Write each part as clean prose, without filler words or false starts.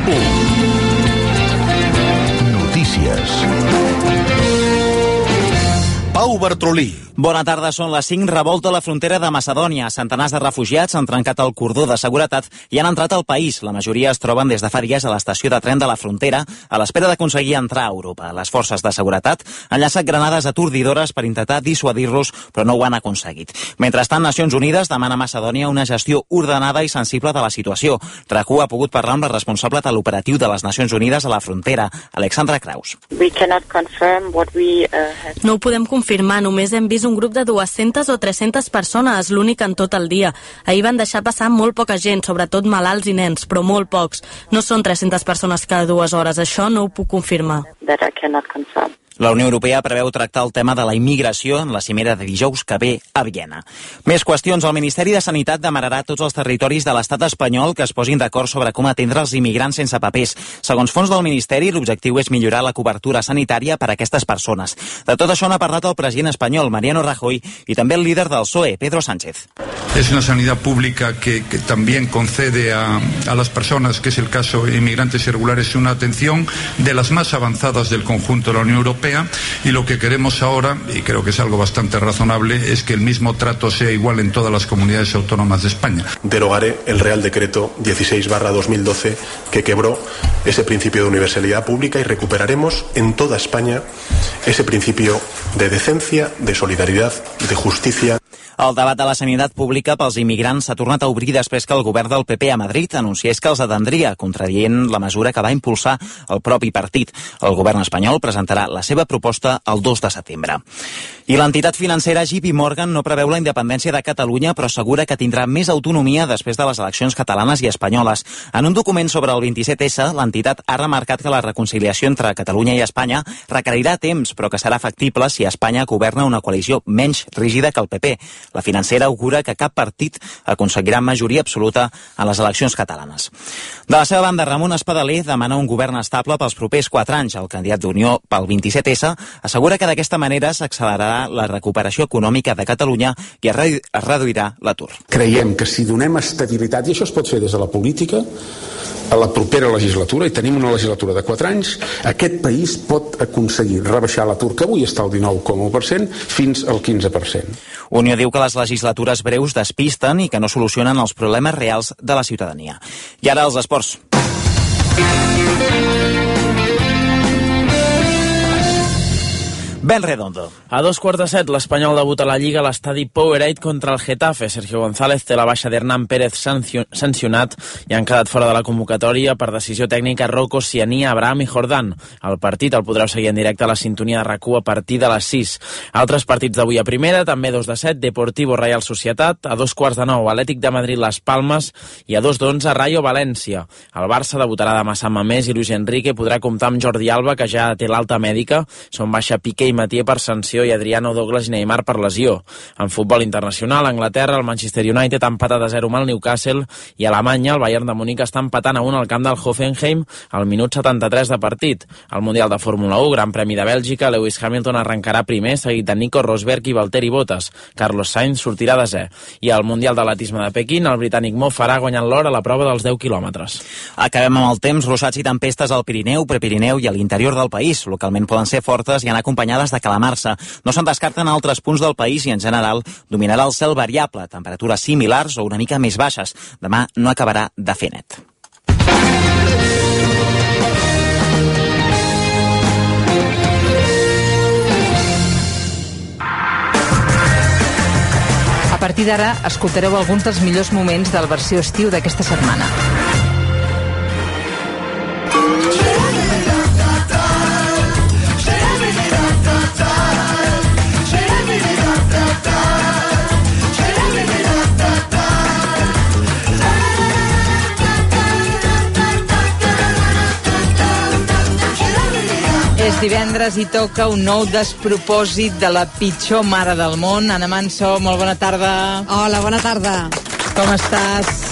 Notícies. Pau Bartrolí. Bona tarda, són les 5. Revolta a la frontera de Macedònia. Centenars de refugiats han trencat el cordó de seguretat i han entrat al país. La majoria es troben des de fa dies a l'estació de tren de la frontera a l'espera d'aconseguir entrar a Europa. Les forces de seguretat han llançat granades atordidores per intentar dissuadir-los, però no ho han aconseguit. Mentrestant, Nacions Unides demana a Macedònia una gestió ordenada i sensible de la situació. RAC1 ha pogut parlar amb la responsable de l'operatiu de les Nacions Unides a la frontera, Alexandra Kraus. No ho podem confirmar, només hem vist un grup de 200 o 300 persones, l'únic en tot el dia. Ahir van deixar passar molt poca gent, sobretot malalts i nens, però molt pocs. No són 300 persones cada 2 hores, això no ho puc confirmar. La Unió Europea preveu tractar el tema de la immigració en la cimera de dijous que ve a Viena. Més qüestions. El Ministeri de Sanitat demanarà a tots els territoris de l'estat espanyol que es posin d'acord sobre com atendre els immigrants sense papers. Segons fons del Ministeri, l'objectiu és millorar la cobertura sanitària per a aquestes persones. De tot això n'ha parlat el president espanyol, Mariano Rajoy, i també el líder del PSOE, Pedro Sánchez. Es una sanidad pública que también concede a las personas, que es el caso de inmigrantes irregulares, una atención de las más avanzadas del conjunto de la Unión Europea. Y lo que queremos ahora, y creo que es algo bastante razonable, es que el mismo trato sea igual en todas las comunidades autónomas de España. Derogaré el Real Decreto 16/2012 que quebró ese principio de universalidad pública y recuperaremos en toda España ese principio de decencia, de solidaridad, de justicia. El debat de la sanitat pública pels immigrants s'ha tornat a obrir després que el govern del PP a Madrid anunciés que els atendria, contradient la mesura que va impulsar el propi partit. El govern espanyol presentarà la seva proposta el 2 de setembre. I l'entitat financera JP Morgan no preveu la independència de Catalunya, però assegura que tindrà més autonomia després de les eleccions catalanes i espanyoles. En un document sobre el 27S, l'entitat ha remarcat que la reconciliació entre Catalunya i Espanya requerirà temps, però que serà factible si Espanya governa una coalició menys rígida que el PP. La financera augura que cap partit aconseguirà majoria absoluta a les eleccions catalanes. De la seva banda, Ramon Espadaler demana un govern estable pels propers 4 anys. El candidat d'Unió pel 27S assegura que d'aquesta manera s'accelerarà la recuperació econòmica de Catalunya i es reduirà l'atur. Creiem que si donem estabilitat, i això es pot fer des de la política, a la propera legislatura, i tenim una legislatura de 4 anys, aquest país pot aconseguir rebaixar l'atur, que avui està al 19,1%, fins al 15%. Unió diu que les legislatures breus despisten i que no solucionen els problemes reals de la ciutadania. I ara els esports. Ben Redondo. A 2:15, l'Espanyol debuta a la Lliga a l'estadi Powerade contra el Getafe. Sergio González té la baixa d'Hernán Pérez sancionat i han quedat fora de la convocatòria per decisió tècnica Rocco, Siania, Abraham i Jordán. El partit el podreu seguir en directe a la sintonia de RAC1 a partir de les 6. Altres partits d'avui a primera, també 2:07, Deportivo Real Societat, a 2:15, Atlètic de Madrid Las Palmes i a 2:11, Rayo València. El Barça debutarà demà Sant Mamés i Luis Enrique podrà comptar amb Jordi Alba, que ja té l'alta mèdica. Són baixa Piqué i Matié per sanció i Adriano, Douglas i Neymar per lesió. En futbol internacional, a Anglaterra, el Manchester United ha empatat a 0 amb el Newcastle i a Alemanya el Bayern de Múnich està empatant a 1 al camp del Hoffenheim al minut 73 de partit. Al Mundial de Fórmula 1, Gran Premi de Bèlgica, Lewis Hamilton arrencarà primer, seguit de Nico Rosberg i Valtteri Bottas. Carlos Sainz sortirà desè. I al Mundial d'Atletisme de Pequín, el britànic Mo Farah guanyant l'or a la prova dels 10 quilòmetres. Acabem amb el temps. Ruixats i tempestes al Pirineu, Prepirineu i a l'interior del país. Localment poden ser fortes i anar acompanyades de calamarsa. No se'n descarten altres punts del país i en general dominarà el cel variable, temperatures similars o una mica més baixes. Demà no acabarà de fer net. A partir d'ara escoltareu alguns dels millors moments de la versió estiu d'aquesta setmana. És divendres i toca un nou despropòsit de la pitjor mare del món. Anna Manso, molt bona tarda. Hola, bona tarda. Com estàs?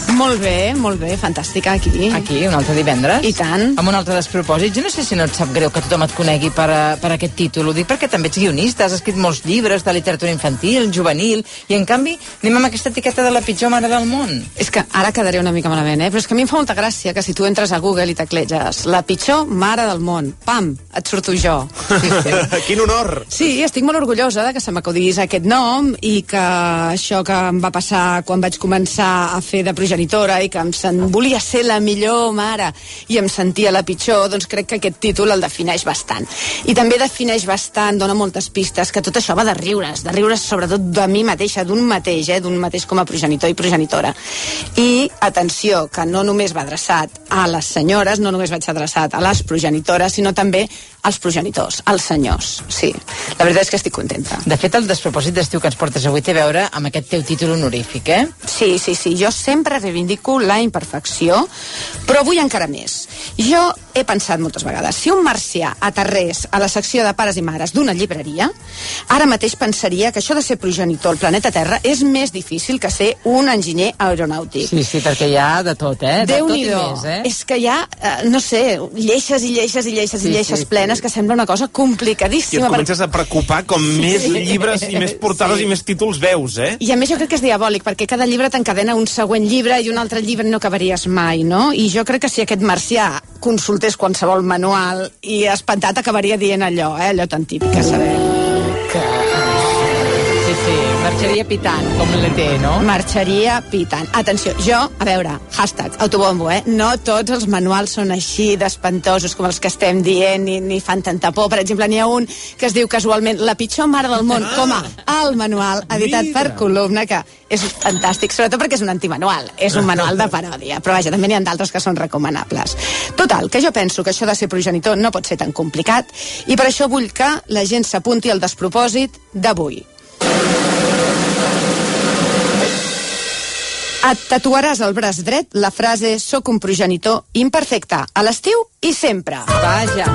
Molt bé, fantàstica, aquí. Aquí, un altre divendres. I tant. Amb un altre despropòsit. Jo no sé si no et sap greu que tothom et conegui per aquest títol. Ho dic perquè també ets guionista, has escrit molts llibres de literatura infantil, juvenil, i en canvi anem amb aquesta etiqueta de la pitjor mare del món. És que ara quedaré una mica malament, però és que a mi em fa molta gràcia que si tu entres a Google i tecleges la pitjor mare del món, pam, et surto jo. Quin honor! Sí, estic molt orgullosa de que se m'acudís aquest nom i que això que em va passar quan vaig començar a fer de progenitora i que volia ser la millor mare i em sentia la pitjor, doncs crec que aquest títol el defineix bastant. I també defineix bastant, dona moltes pistes, que tot això va de riures sobretot de mi mateixa, d'un mateix com a progenitor i progenitora. I, atenció, que no només va adreçat a les senyores, no només vaig adreçat a les progenitores, sinó també als progenitors, als senyors, sí. La veritat és que estic contenta. De fet, el despropòsit d'estiu que ens portes avui té a veure amb aquest teu títol honorífic, eh? Sí. Jo sempre reivindico la imperfecció, però avui encara més. Jo he pensat moltes vegades, si un marcià aterrés a la secció de pares i mares d'una llibreria, ara mateix pensaria que això de ser progenitor al planeta Terra és més difícil que ser un enginyer aeronàutic. Sí, perquè hi ha de tot, eh? Déu-n'hi-do. És que hi ha, no sé, lleixes plenes que sembla una cosa complicadíssima. I et comences a preocupar com més llibres i més portades i més títols veus, eh? I a més jo crec que és diabòlic, perquè cada llibre t'encadena un següent llibre i un altre llibre no acabaries mai, no? I jo crec que si aquest marcià consultés qualsevol manual i espantat acabaria dient allò tan típic que sabem. Sí, marxaria pitant, com l'ET, no? Marxaria pitant. Atenció, jo, a veure, #autobombo, no tots els manuals són així d'espantosos com els que estem dient, ni fan tanta por. Per exemple, n'hi ha un que es diu casualment La pitjor mare del món, com el manual editat per Columna, que és fantàstic, sobretot perquè és un antimanual, és un manual de paròdia, però vaja, també n'hi ha d'altres que són recomanables. Total, que jo penso que això de ser progenitor no pot ser tan complicat, i per això vull que la gent s'apunti al despropòsit d'avui. Et tatuaràs al braç dret la frase "soc un progenitor imperfecte, a l'estiu i sempre". Vaja.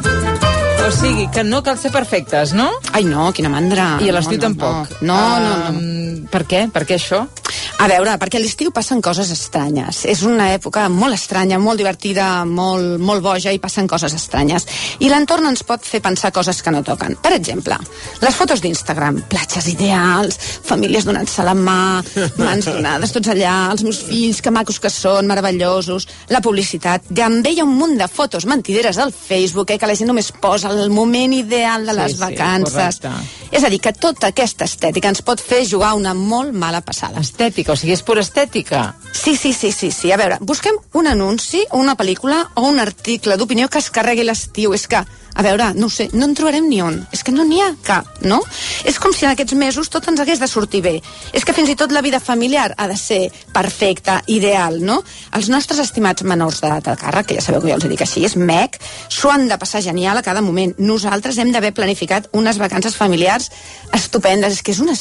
O sigui, que no cal ser perfectes, no? Ai, no, quina mandra. I a l'estiu tampoc. No. Per què? Per què això? A veure, perquè a l'estiu passen coses estranyes. És una època molt estranya, molt divertida, molt boja, i passen coses estranyes. I l'entorn ens pot fer pensar coses que no toquen. Per exemple, les fotos d'Instagram, platges ideals, famílies donant-se la mà, mans donades, tots allà, els meus fills, que macos que són, meravellosos, la publicitat. També hi ha un munt de fotos mentideres al Facebook, que la gent només posa el moment ideal de les vacances. És a dir, que tota aquesta estètica ens pot fer jugar una molt mala passada. Estètica, o sigui, és pura estètica. Sí. A veure, busquem un anunci, o una pel·lícula, o un article d'opinió que es carregui l'estiu. És que, a veure, no ho sé, no en trobarem ni un. És que no n'hi ha cap, no? És com si en aquests mesos tot ens hagués de sortir bé. És que fins i tot la vida familiar ha de ser perfecta, ideal, no? Els nostres estimats menors d'edat a càrrec, que ja sabeu que jo els dic així, és MEC, s'ho han de passar genial a cada moment. Nosaltres hem d'haver planificat unes vacances familiars estupendes. És que és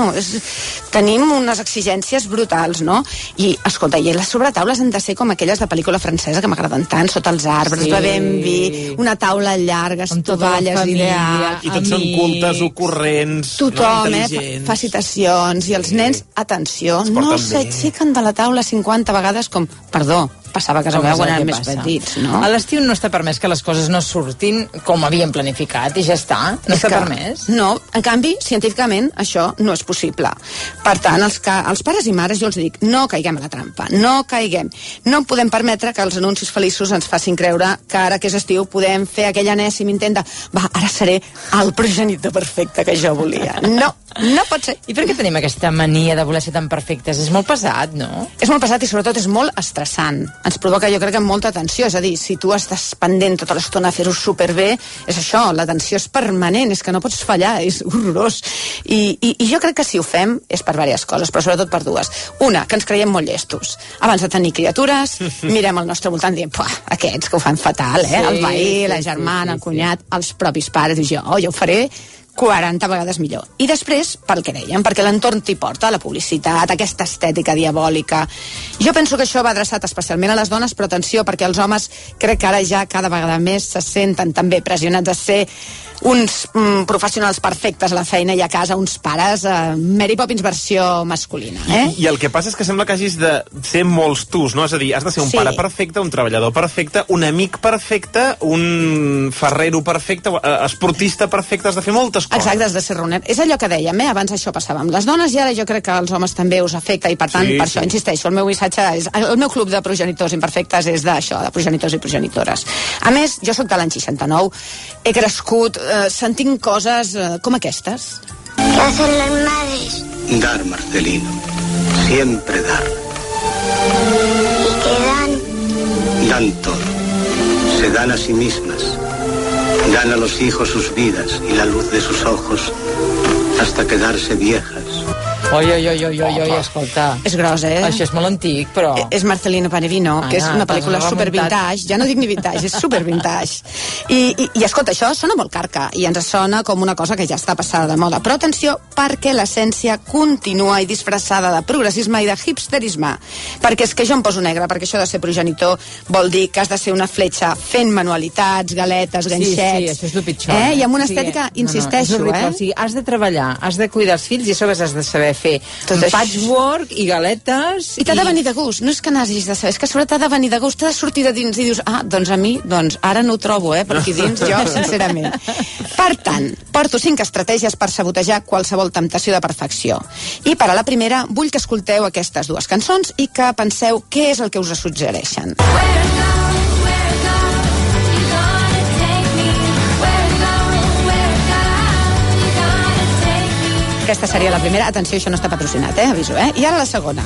tenim unes exigències brutals, no? I, escolta, i les sobretaules han de ser com aquelles de pel·lícula francesa que m'agraden tant, sota els arbres, bevent vi, una taula llarga, tovalles ideals. I tots són cultes, ocorrents, tothom, intel·ligents. fa citacions, i els nens, atenció, no s'aixequen de la taula 50 vegades com, perdó, passava a casa meva quan eren més petits, no? A l'estiu no està permès que les coses no surtin com havíem planificat i ja està, no està permès. No, en canvi, científicament, això no és possible. Per tant, els pares i mares, jo els dic, no caiguem a la trampa, no caiguem. No podem permetre que els anuncis feliços ens facin creure que ara que és estiu podem fer aquell enèsim intent de ara seré el progenitor perfecte que jo volia. No pot ser. I per què tenim aquesta mania de voler ser tan perfectes? És molt pesat, no? És molt pesat i sobretot és molt estressant. Ens provoca, jo crec, molta tensió. És a dir, si tu estàs pendent tota l'estona a fer-ho superbé, és això, la tensió és permanent, és que no pots fallar, és horrorós. I jo crec que si ho fem és per diverses coses, però sobretot per dues. Una, que ens creiem molt llestos. Abans de tenir criatures, mirem al nostre voltant i diem, aquests que ho fan fatal, el veí, la germana, el cunyat, els propis pares, i jo ho faré 40 vegades millor. I després, pel que dèiem, perquè l'entorn t'hi porta, la publicitat, aquesta estètica diabòlica. Jo penso que això va adreçat especialment a les dones, però atenció, perquè els homes crec que ara ja cada vegada més se senten també pressionats a ser uns professionals perfectes a la feina i a casa, uns pares, Mary Poppins versió masculina. I el que passa és que sembla que hagis de ser molts tus, no? És a dir, has de ser un pare perfecte, un treballador perfecte, un amic perfecte, un ferrero perfecte, esportista perfecte, has de fer moltes coses. Exacte, has de ser runner. És allò que dèiem, abans això passava amb les dones i ara jo crec que als homes també us afecta i per tant, per això insisteixo, el meu missatge és, el meu club de progenitors imperfectes és d'això, de progenitors i progenitores. A més, jo sóc de l'any 69, he crescut sentint coses com aquestes. ¿Qué hacen las madres? Dar, Marcelino. Siempre dar. ¿Y qué dan? Dan todo. Se dan a sí mismas. Dan a los hijos sus vidas y la luz de sus ojos hasta quedarse viejas. Oi, escolta. És gros, Això és molt antic, però... És Marcelino Panevino, que és una pel·lícula super vintage. Ja no dic ni vintage, és super vintage. I escolta, això sona molt carca i ens sona com una cosa que ja està passada de moda. Però atenció, perquè l'essència continua i disfressada de progressisme i de hipsterisme. Perquè és que jo em poso negre, perquè això de ser progenitor vol dir que has de ser una fletxa fent manualitats, galetes, ganxets... Sí, això és el pitjor. I amb una estètica, insisteixo, és horrible. O sigui, has de treballar, has de cuidar els fills i a sobre has de saber fer patchwork i galetes... I t'ha de venir de gust, no és que n'hagis de saber, és que sobre t'ha de venir de gust, t'ha de sortir de dins i dius, doncs a mi, ara no ho trobo, per aquí dins, jo, sincerament. Per tant, porto 5 estratègies per sabotejar qualsevol temptació de perfecció. I per a la primera, vull que escolteu aquestes 2 cançons i que penseu què és el que us suggereixen. Aquesta seria la primera. Atenció, això no està patrocinat, aviso, I ara la segona.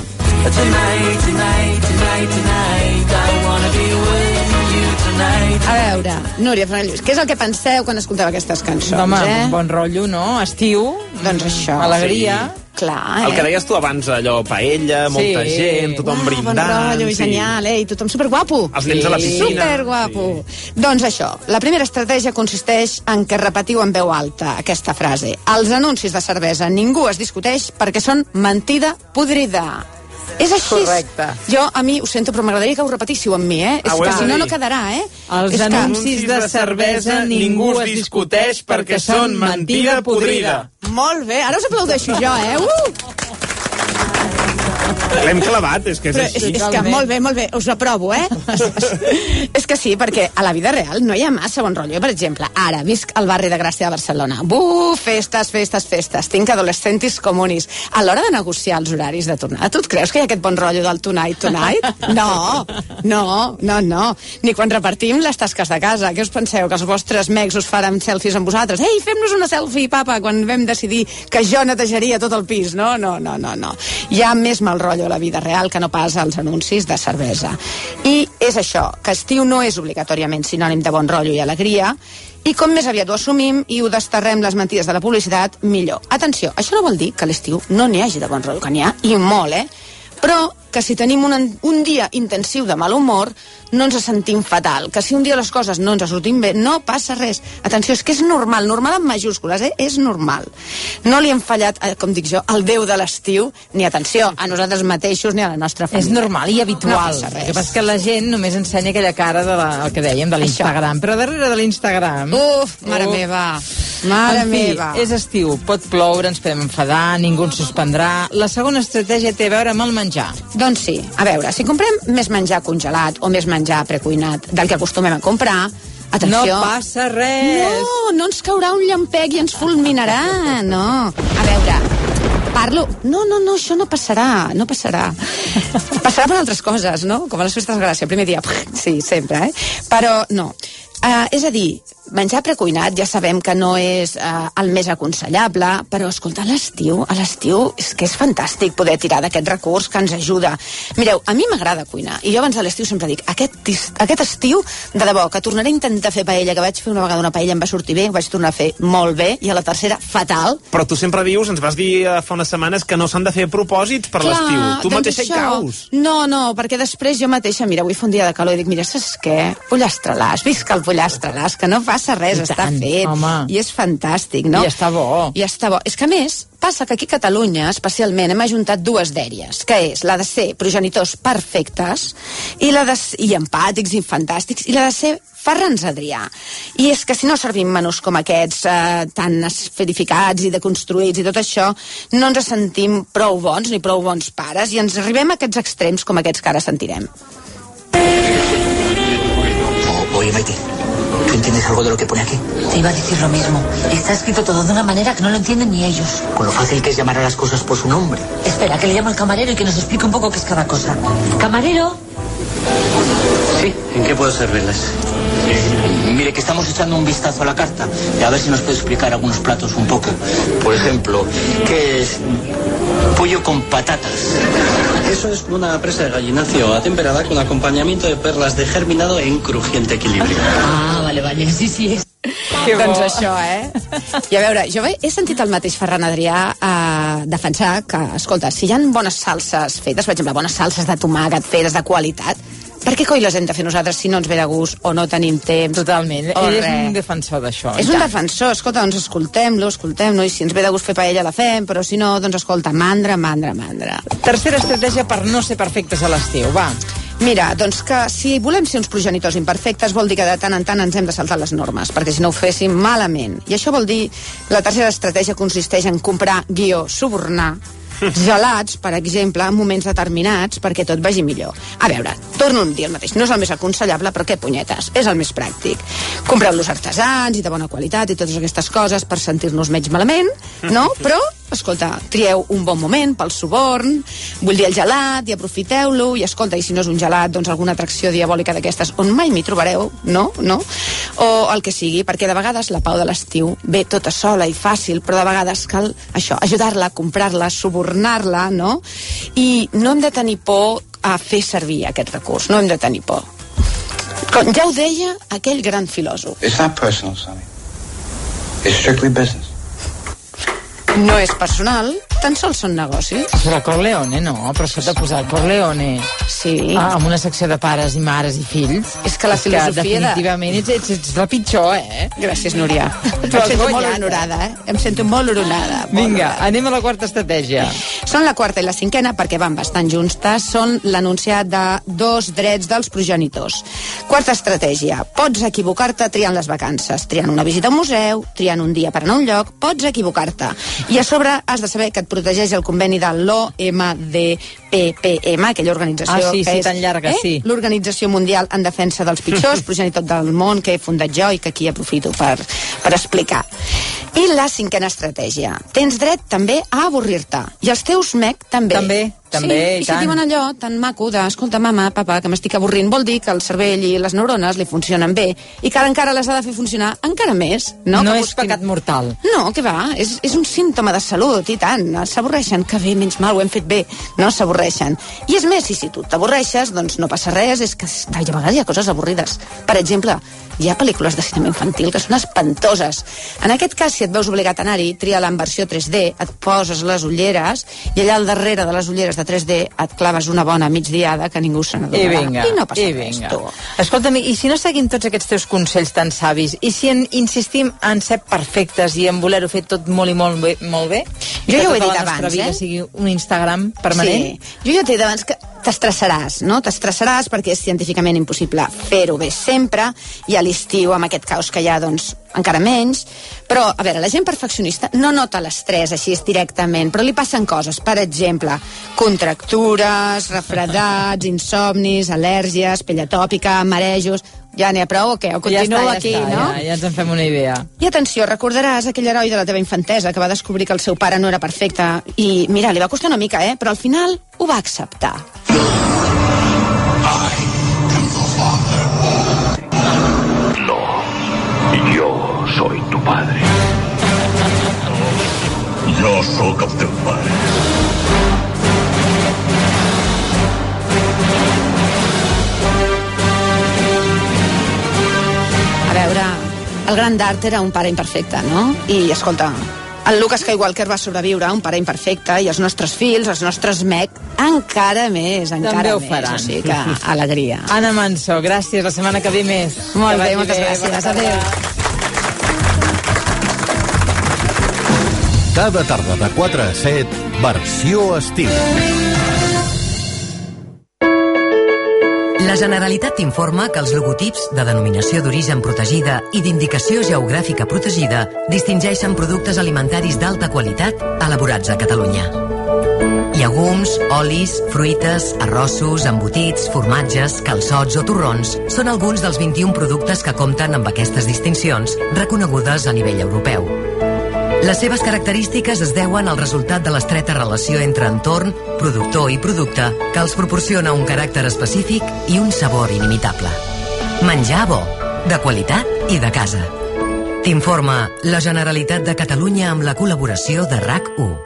A veure, Núria Fernández, què és el que penseu quan escolteu aquestes cançons? Home, bon rotllo, no? Estiu. Doncs això. Alegria. Clar, El que deies tu abans, allò, paella, molta gent, tothom brindant... Bon rotllo, genial, i tothom superguapo. Els nens a la piscina. Superguapo. Doncs això, la primera estratègia consisteix en que repetiu en veu alta aquesta frase. Els anuncis de cervesa ningú es discuteix perquè són mentida podrida. És així. Correcte. Jo, a mi, ho sento, però m'agradaria que ho repetíssiu amb mi, És que si no, no quedarà, Els anuncis de cervesa ningú es discuteix perquè són mentida podrida. Molt bé, ara us aplaudeixo jo, L'hem clavat, és que és així. És que molt bé, us ho aprovo, És que sí, perquè a la vida real no hi ha massa bon rotllo. Per exemple, ara visc al barri de Gràcia de Barcelona. Festes, tinc adolescentis comunis. A l'hora de negociar els horaris de tornada, tu et creus que hi ha aquest bon rotllo del tonight? No. Ni quan repartim les tasques de casa. Què us penseu, que els vostres mecs us faran selfies amb vosaltres? Ei, fem-nos una selfie, papa, quan vam decidir que jo netejaria tot el pis. No. Hi ha més mal rotllo a la vida real que no pas als anuncis de cervesa. I és això, que estiu no és obligatòriament sinònim de bon rotllo i alegria, i com més aviat ho assumim i ho desterrem les mentides de la publicitat, millor. Atenció, això no vol dir que a l'estiu no n'hi hagi de bon rotllo, que n'hi ha i molt, però que si tenim un dia intensiu de mal humor no ens sentim fatal, que si un dia les coses no ens sortim bé, no passa res. Atenció, és que és normal en majúscules, és normal. No li hem fallat, com dic jo, al Déu de l'estiu, ni atenció, a nosaltres mateixos ni a la nostra família. És normal i habitual. No passa res. El que passa és que la gent només ensenya aquella cara el que dèiem, de l'Instagram, però darrere de l'Instagram... Mare meva. És estiu, pot ploure, ens podem enfadar, ningú ens suspendrà. La segona estratègia té a veure amb el menjar. Doncs sí, a veure, si comprem més menjar congelat o més menjar precuinat del que acostumem a comprar, atenció... No passa res! No ens caurà un llampec i ens fulminarà, no. A veure, parlo... No, això no passarà. Passarà per altres coses, no? Com a les festes de Gràcia, primer dia, sí, sempre, Però no. És a dir, menjar precuinat ja sabem que no és el més aconsellable, però escolta, a l'estiu és que és fantàstic poder tirar d'aquest recurs que ens ajuda. Mireu, a mi m'agrada cuinar, i jo abans de l'estiu sempre dic, aquest estiu, de debò, que tornaré a intentar fer paella, que vaig fer una vegada una paella, em va sortir bé, ho vaig tornar a fer molt bé, i a la tercera, fatal. Però tu sempre dius, ens vas dir fa unes setmanes, que no s'han de fer propòsits per l'estiu. Tu mateixa hi caus. No, perquè després jo mateixa, mira, avui fa un dia de calor i dic, mira, saps què? Pollastre-les, visca el pollastre, que no passa res, està fet. Home. I és fantàstic, no? I està bo. I està bo. És que, a més, passa que aquí a Catalunya, especialment, hem ajuntat dues dèries, que és la de ser progenitors perfectes i empàtics i fantàstics, i la de ser Ferrans Adrià. I és que si no servim menús com aquests, tan esferificats i deconstruïts i tot això, no ens sentim prou bons ni prou bons pares, i ens arribem a aquests extrems com aquests que ara sentirem. Oye, Maite, ¿tú entiendes algo de lo que pone aquí? Te iba a decir lo mismo. Está escrito todo de una manera que no lo entienden ni ellos. Con lo fácil que es llamar a las cosas por su nombre. Espera, que le llamo al camarero y que nos explique un poco qué es cada cosa. ¿Camarero? Sí, ¿en qué puedo servirles? Mire, que estamos echando un vistazo a la carta y a ver si nos puede explicar algunos platos un poco. Por ejemplo, ¿qué es pollo con patatas? Eso es una presa de gallinacio atemperada con acompañamiento de perlas de germinado en crujiente equilibrio. Ah, vale, sí. Doncs això, I a veure, jo he sentit el mateix Ferran Adrià defensar que, escolta, si hi ha bones salses fetes, per exemple, bones salses de tomàquet fetes de qualitat, per què coi les hem de fer nosaltres si no ens ve de gust o no tenim temps? Totalment, ell és un defensor d'això. És un defensor, escolta, doncs escoltem-lo, i si ens ve de gust fer paella la fem, però si no, doncs escolta, mandra. Tercera estratègia per no ser perfectes a l'estiu, va. Mira, doncs que si volem ser uns progenitors imperfectes vol dir que de tant en tant ens hem de saltar les normes, perquè si no ho féssim malament. I això vol dir, la tercera estratègia consisteix en comprar, subornar, gelats, per exemple, en moments determinats perquè tot vagi millor. A veure, torno a dir el mateix, no és el més aconsellable, però què punyetes, és el més pràctic. Compreu-los artesans i de bona qualitat i totes aquestes coses per sentir-nos menys malament, no? Però, escolta, trieu un bon moment pel suborn, vull dir el gelat, i aprofiteu-lo, i escolta, i si no és un gelat, doncs alguna atracció diabòlica d'aquestes on mai m'hi trobareu, no? O el que sigui, perquè de vegades la pau de l'estiu ve tota sola i fàcil, però de vegades cal això, ajudar-la, comprar-la, subornar-la, no? I no hem de tenir por a fer servir aquest recurs, no hem de tenir por. Com ja ho deia aquell gran filòsof. It's not personal, Sonny. It's strictly business. No és personal, tan sols són negocis. Serà Corleone, no? Però s'ha de posar Corleone. Sí. Amb una secció de pares i mares i fills. És que la filosofia definitivament ets la pitjor, Gràcies, Núria. Em sento molt honorada, Em sento molt honorada. Vinga, anem a la quarta estratègia. Són la quarta i la cinquena perquè van bastant juntes. Són l'enunciat de 2 drets dels progenitors. Quarta estratègia. Pots equivocar-te triant les vacances, triant una visita a un museu, triant un dia per anar a un lloc, pots equivocar-te. I a sobre has de saber que et protegeix el conveni de l'OMDPPM, aquella organització que és tan llarga, l'Organització Mundial en Defensa dels Pitjors, progenitor del món, que he fundat jo i que aquí aprofito per explicar. I la cinquena estratègia. Tens dret també a avorrir-te. I els teus MEC també. També, i si diuen allò tan maco de, escolta, mama, papa, que m'estic avorrint, vol dir que el cervell i les neurones li funcionen bé i que ara encara les ha de fer funcionar encara més. No és pecat mortal. No, que va, és un símptoma de salut, i tant. S'avorreixen, que bé, menys mal, ho hem fet bé. No, s'avorreixen. I és més, si tu t'avorreixes, doncs no passa res, és que a vegades hi ha coses avorrides. Per exemple, hi ha pel·lícules de cinema infantil que són espantoses. En aquest cas, si et veus obligat a anar-hi, tria-la en versió 3D, et poses les ulleres i allà al darrere de les ulleres de 3D et claves una bona migdiada que ningú se n'adonarà. I no passa res, tu. Escolta'm, i si no seguim tots aquests teus consells tan savis, i si insistim en ser perfectes i en voler-ho fer tot molt i molt bé, jo ja ho he dit abans, que tota la nostra vida sigui un Instagram permanent? Sí, jo ja t'he dit abans que t'estressaràs, no? T'estressaràs perquè és científicament impossible fer-ho bé sempre, i a l'estiu, amb aquest caos que hi ha, doncs encara menys. Però, a veure, la gent perfeccionista no nota l'estrès així directament, però li passen coses. Per exemple, contractures, refredats, insomnis, al·lèrgies, pell atòpica, marejos. Ja n'hi ha prou o què? O continuo aquí, no? Ja ens en fem una idea. I atenció, recordaràs aquell heroi de la teva infantesa que va descobrir que el seu pare no era perfecte i, mira, li va costar una mica, però al final ho va acceptar. Yo soy tu padre. Jo sóc el teu pare. A veure, el gran Dart era un pare imperfecte, no? I, escolta, El Luke Skywalker va sobreviure, un pare imperfecte, i els nostres fills, els nostres MEC, encara més, També ho faran. O sigui que alegria. Anna Mansó, gràcies, la setmana que ve més. Molt bé, moltes gràcies. Adéu. Cada tarda de 4 a 7, versió estiu. La Generalitat t'informa que els logotips de denominació d'origen protegida i d'indicació geogràfica protegida distingeixen productes alimentaris d'alta qualitat elaborats a Catalunya. Llegums, olis, fruites, arrossos, embotits, formatges, calçots o torrons són alguns dels 21 productes que compten amb aquestes distincions reconegudes a nivell europeu. Les seves característiques es deuen al resultat de l'estreta relació entre entorn, productor i producte que els proporciona un caràcter específic i un sabor inimitable. Menjar bo, de qualitat i de casa. T'informa la Generalitat de Catalunya amb la col·laboració de RAC1.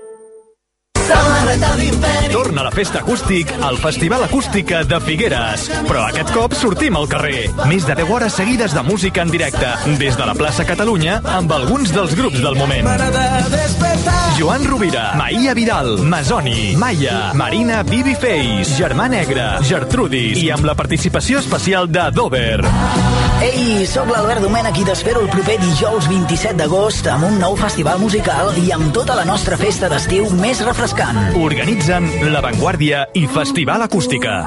Torna a la festa acústic al Festival Acústica de Figueres. Però aquest cop sortim al carrer. Més de 10 hores seguides de música en directe. Des de la plaça Catalunya, amb alguns dels grups del moment. Joan Rovira, Maia Vidal, Masoni, Maia, Marina Bibi Face, Germà Negre, Gertrudis i amb la participació especial de Dover. Ei, sóc l'Albert Domènech i t'espero el proper dijous 27 d'agost amb un nou festival musical i amb tota la nostra festa d'estiu més refrescant. Organitzen La Vanguardia i Festival Acústica.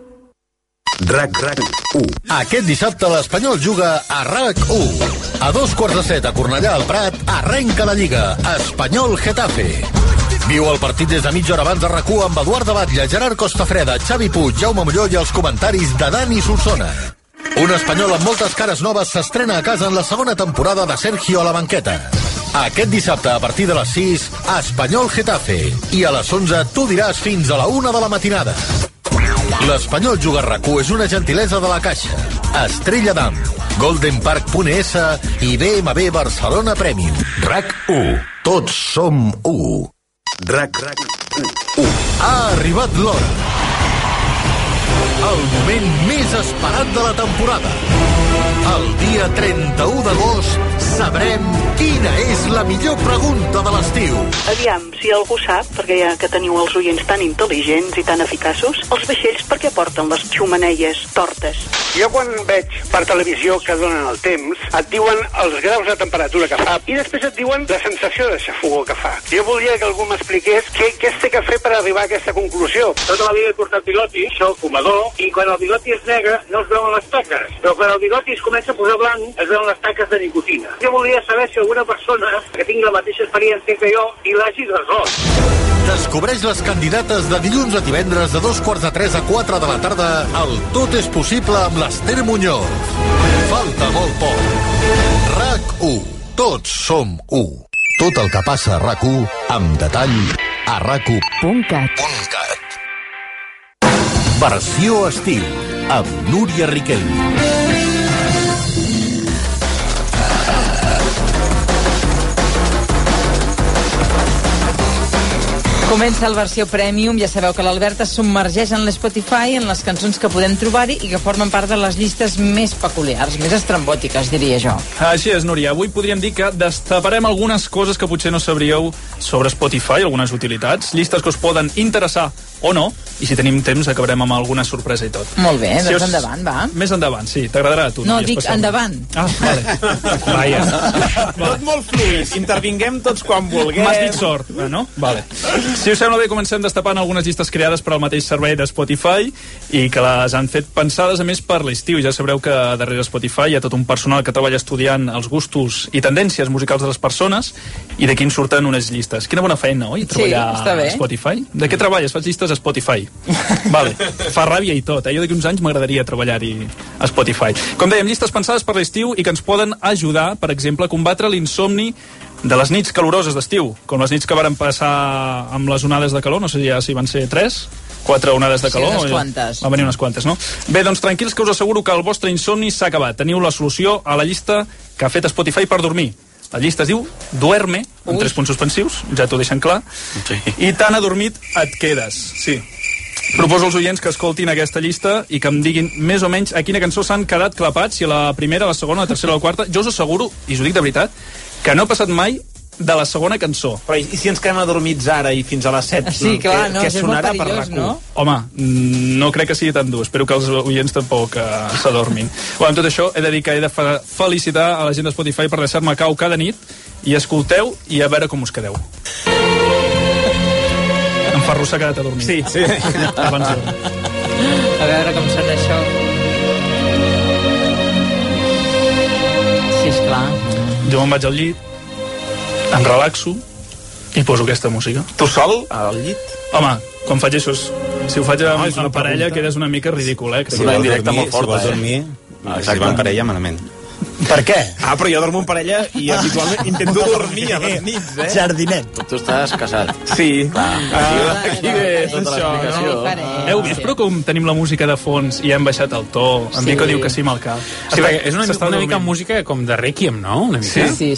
RAC1. Aquest dissabte l'Espanyol juga a RAC1. A 2:15 a Cornellà al Prat arrenca la Lliga. Espanyol-Getafe. Viu el partit des de mitja hora abans de RAC1 amb Eduard de Batlle, Gerard Costafreda, Xavi Puig, Jaume Molló i els comentaris de Dani Solsona. Un espanyol amb moltes cares noves s'estrena a casa en la segona temporada de Sergio a la banqueta. Aquest dissabte, a partir de les 6, Espanyol-Getafe. I a les 11, tu diràs fins a la 1 de la matinada. L'Espanyol juga a RAC1 és una gentilesa de la Caixa, Estrella d'Am, goldenpark.es i BMW Barcelona Premium. RAC1. Tots som 1. RAC1. Ha arribat l'hora. El moment més esperat de la temporada. El dia 31 d'agost sabrem quina és la millor pregunta de l'estiu. Aviam, si algú sap, perquè ja que teniu els oients tan intel·ligents i tan eficaços, els vaixells per què porten les xumaneies tortes? Jo quan veig per televisió que donen el temps, et diuen els graus de temperatura que fa i després et diuen la sensació de xafogor que fa. Jo volia que algú m'expliqués què es té que fer per arribar a aquesta conclusió. Tota la vida he portat bigoti, soc fumador, i quan el bigoti és negre no es veuen les taques, però quan el bigoti es comença a posar blanc es veuen les taques de nicotina. Jo volia saber si alguna persona que tingui la mateixa experiència que jo i l'hagi resolt. Descobreix les candidates de dilluns a divendres de 2:15 a 4 de la tarda al Tot és possible amb l'Ester Muñoz. Falta molt poc. RAC1. Tots som 1. Tot el que passa a RAC1 amb detall a RAC1.cat. Versió estiu amb Núria Riquelme. Comença el versió Premium. Ja sabeu que l'Albert es submergeix en l'Spotify, en les cançons que podem trobar-hi i que formen part de les llistes més peculiars, més estrambòtiques, diria jo. Així és, Núria. Avui podríem dir que destaparem algunes coses que potser no sabríeu sobre Spotify, algunes utilitats, llistes que us poden interessar o no, i si tenim temps acabarem amb alguna sorpresa i tot. Molt bé, doncs endavant, va. Més endavant, sí, t'agradarà a tu. No, dic endavant. Ah, vale. Vaja. Tot molt fluid, intervinguem tots quan vulguem. M'has dit sort, no? Vale. Si us sembla bé, comencem destapant algunes llistes creades per al mateix servei de Spotify i que les han fet pensades, a més, per l'estiu. Ja sabreu que darrere Spotify hi ha tot un personal que treballa estudiant els gustos i tendències musicals de les persones i d'aquí en surten unes llistes. Quina bona feina, oi? Treballar a Spotify. De què treballes? Faig llistes a Spotify. Vale. Fa ràbia i tot, Jo d'aquí uns anys m'agradaria treballar-hi a Spotify. Com dèiem, llistes pensades per l'estiu i que ens poden ajudar, per exemple, a combatre l'insomni de les nits caloroses d'estiu, com les nits que varen passar amb les onades de calor, no sé ja si van ser 4 onades de calor. Sí, unes quantes. Van venir unes quantes, no? Bé, doncs tranquils, que us asseguro que el vostre insomni s'ha acabat. Teniu la solució a la llista que ha fet Spotify per dormir. La llista es diu Duerme, amb 3 punts suspensius, ja t'ho deixen clar, i tan adormit et quedes. Sí. Proposo als oients que escoltin aquesta llista i que em diguin més o menys a quina cançó s'han quedat clapats, si a la primera, a la segona, a la tercera o a la quarta. Jo us asseguro, i us ho dic de veritat, que no ha passat mai de la segona cançó. Però i si ens quedem adormits ara i fins a les 7? Sí, clar, no, què és molt sonarà per perillós, RAC1? no? Home, no crec que sigui tan dur. Espero que els oients tampoc s'adormin. Amb tot això, he de dir que he de felicitar a la gent de Spotify per deixar-me cau cada nit i escolteu i a veure com us quedeu. En Ferrus s'ha quedat adormit. Sí. Abans de... A veure com sona això. Sí, esclar. Jo me'n vaig al llit, em relaxo i poso aquesta música. Tu sol, al llit? Home, quan faig això, si ho faig amb una parella, quedes una mica ridícul, eh? Si va en directe molt fort, si vols dormir, si va en parella, malament. Per què? Ah, però jo dormo en parella i habitualment intento dormir a les nits, eh? Jardinet. Tu estàs casat. Sí. Aquí ve tota l'explicació. Heu vist, però com tenim la música de fons i hem baixat el to? En Vico diu que sí amb el cap. Sí, perquè és una mica música com de Requiem, no? Una mica. Sí.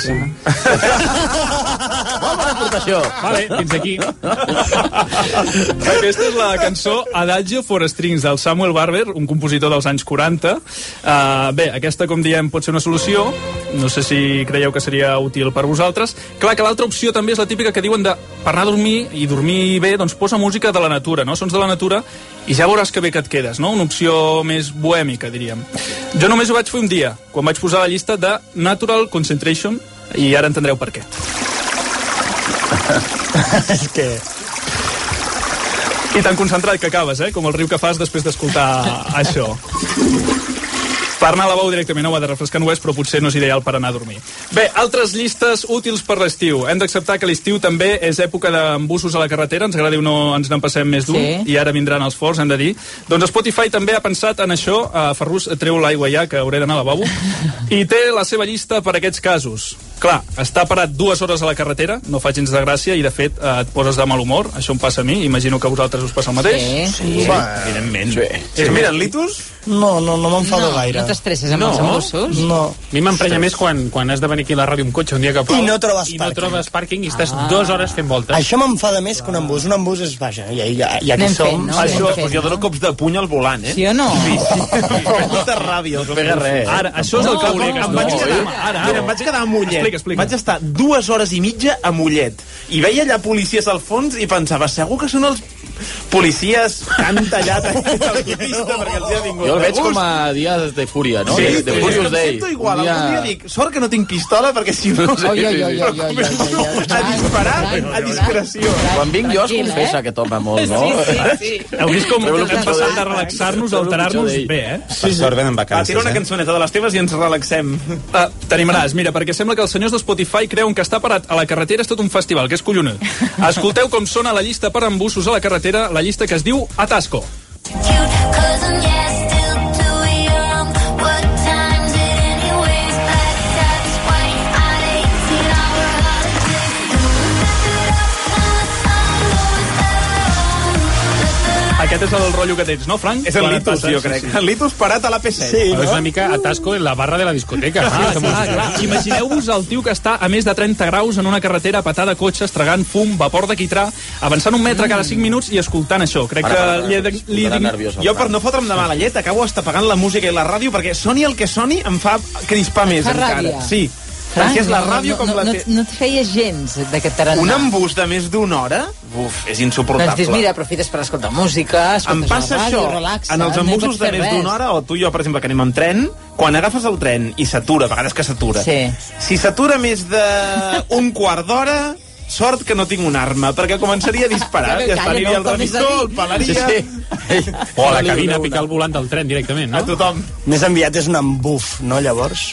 Bona aportació. Vale, fins aquí. Aquesta és la cançó Adagio for Strings del Samuel Barber, un compositor dels anys 40. Bé, aquesta, com diem, pot ser una solució. No sé si creieu que seria útil per vosaltres. Clar que l'altra opció també és la típica que diuen de per anar a dormir i dormir bé, doncs posa música de la natura, no? Sons de la natura, i ja veuràs que bé que et quedes, no? Una opció més bohèmica, diríem. Jo només ho vaig fer un dia, quan vaig posar la llista de Natural Concentration, i ara entendreu per què. És que... I tan concentrat que acabes, com el riu que fas després d'escoltar això. Per anar a la bau directament, ho ha de refrescar, no ho és, però potser no és ideal per anar a dormir. Bé, altres llistes útils per l'estiu. Hem d'acceptar que l'estiu també és època d'embussos a la carretera, ens agradi o no ens n'en passem més d'un, i ara vindran els forts, hem de dir. Doncs Spotify també ha pensat en això. Ferrus, treu l'aigua ja, que hauré d'anar al lavabo. I té la seva llista per aquests casos. Clar, estar parat 2 hores a la carretera no fa gens de gràcia i, de fet, et poses de mal humor. Això em passa a mi, imagino que a vosaltres us passa el mateix. Sí. Evidentment. Sí. Mira, el litus? No m'enfado gaire. No t'estresses amb els embussos? No. A mi m'emprenya més quan has de venir aquí a la ràdio amb cotxe un dia que plou i no trobes pàrquing i estàs 2 hores fent voltes. Això m'enfada més que un embús. Un embús és, vaja, ja que som... Això, jo dono cops de puny al volant, Sí o no? Sí. Molta ràbia. No pega res. Ara, això és el que volia que em vaig quedar a Mollet. Explica. Vaig estar 2 hores i mitja a Mollet. I veia allà policies al fons i pensava, segur que són els policies que han tallat l'autopista perquè els hi ha vingut. Jo el veig com a dia de fúria, no? Sí, de Furious Day. Sento igual. Algun dia dic, sort que no tinc pistola perquè si no... A disparar a discreció. Quan vinc jo es confessa que toca molt, no? Sí. Heu vist com hem passat de relaxar-nos a alterar-nos bé, Per sort venen vacances, tira una cançoneta de les teves i ens relaxem. T'animaràs, mira, perquè sembla que els senyors de Spotify creuen que estar parat a la carretera és tot un festival, que és collonut. Escolteu com sona la llista per embussos a la carretera, la llista que es diu Atasco. Aquest és el rotllo que tens, no, Frank? És el litus, jo crec. El litus parat a la P7. Sí, és una mica atasco en la barra de la discoteca. Clar. Imagineu-vos el tio que està a més de 30 graus en una carretera patada de cotxes, tragant fum, vapor de quitrà, avançant 1 metre cada 5 minuts i escoltant això. Crec que jo, per no fotre'm de mala llet, acabo hasta pagant la música i la ràdio, perquè soni el que soni em fa crispar més encara. Sí. Perquè és la ràdio com la té. No et feia gens d'aquest tarannà. Un embús de més d'1 hora? Uf, és insuportable. Doncs dius, mira, aprofites per escoltar música, em passa la ràdio, això relaxa, en els embussos de més d'1 hora, o tu i jo, per exemple, que anem en tren, quan agafes el tren i s'atura, a vegades que s'atura, si s'atura més d'un quart d'hora, sort que no tinc una arma, perquè començaria a disparar, i es pariria el revisor, el palaria... O a la cabina picar el volant del tren directament, no? A tothom. Més enviat és un embuf, no, llavors?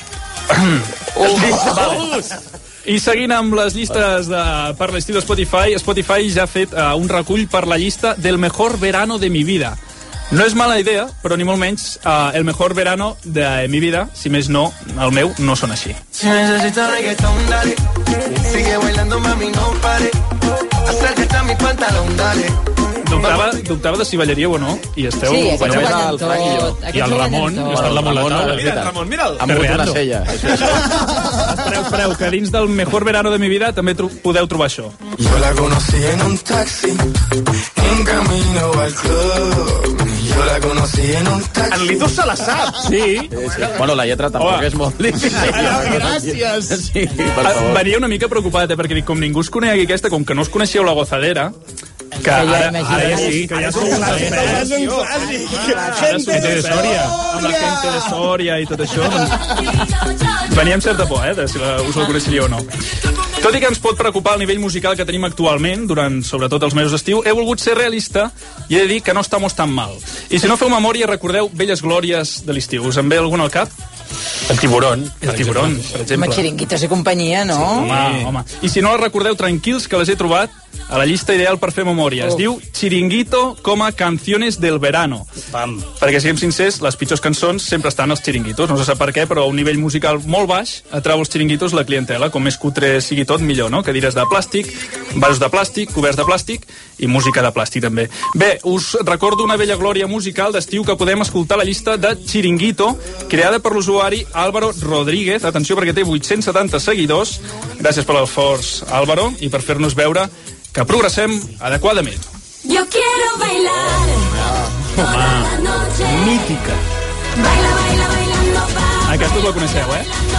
I seguint amb les llistes per l'estiu de Spotify, Spotify ja ha fet un recull per la llista del mejor verano de mi vida. No és mala idea, però ni molt menys el mejor verano de mi vida, si més no, el meu, no són així. Si necesitas reggaetón, dale. Sigue bailando, mami, no pare. Acércate a mi pantalón, dale. Dubtava de si ballaríeu o no, i esteu... Sí, aquest ballant el Frank i el Ramon. Està el Ramon la taula, Mira, Ramon, mira'l. Amb una sella. Espereu, que dins del mejor verano de mi vida també podeu trobar això. Yo la conocí en un taxi, en camino al club. Yo la En Lito se la sap. Sí. Bueno, la lletra tampoc és molt difícil. Gràcies. Sí, per favor. Venia una mica preocupat, perquè dic, com ningú es conegui aquesta, com que no us coneixeu la gozadera, que ara ja sí, que ja és un clàssic. Gente de Sòria. Amb la gente de Sòria i tot això. Venia amb certa por, de si us la coneixeria o no. Tot i que ens pot preocupar el nivell musical que tenim actualment, durant sobretot els mesos d'estiu, he volgut ser realista i he de dir que no estamos tan mal. I si no feu memòria, recordeu velles glòries de l'estiu. Us en ve algun al cap? El tiburón. El tiburón, per exemple. Home, Chiringuitos i companyia, no? Sí, home. I si no les recordeu, tranquils, que les he trobat a la llista ideal per fer memòria. Es diu Chiringuito, canciones del verano. Pam. Perquè, siguem sincers, les pitjors cançons sempre estan als chiringuitos. No se sap per què, però a un nivell musical molt baix atrau els chiringuitos la clientela. Com més cutre sigui tot, millor, no? Cadires de plàstic, vasos de plàstic, coberts de plàstic i música de plàstic, també. Bé, us recordo una vella glòria musical d'estiu que podem escoltar a la llista de Chiringuito, creada per l'usuari Álvaro Rodríguez. Atenció, perquè té 870 seguidors. Gràcies per l'esforç, Álvaro, i per fer-nos veure que progressem adequadament. Yo quiero bailar toda la noche. Mítica. Baila, baila, bailando pa. Aquesta us la coneixeu,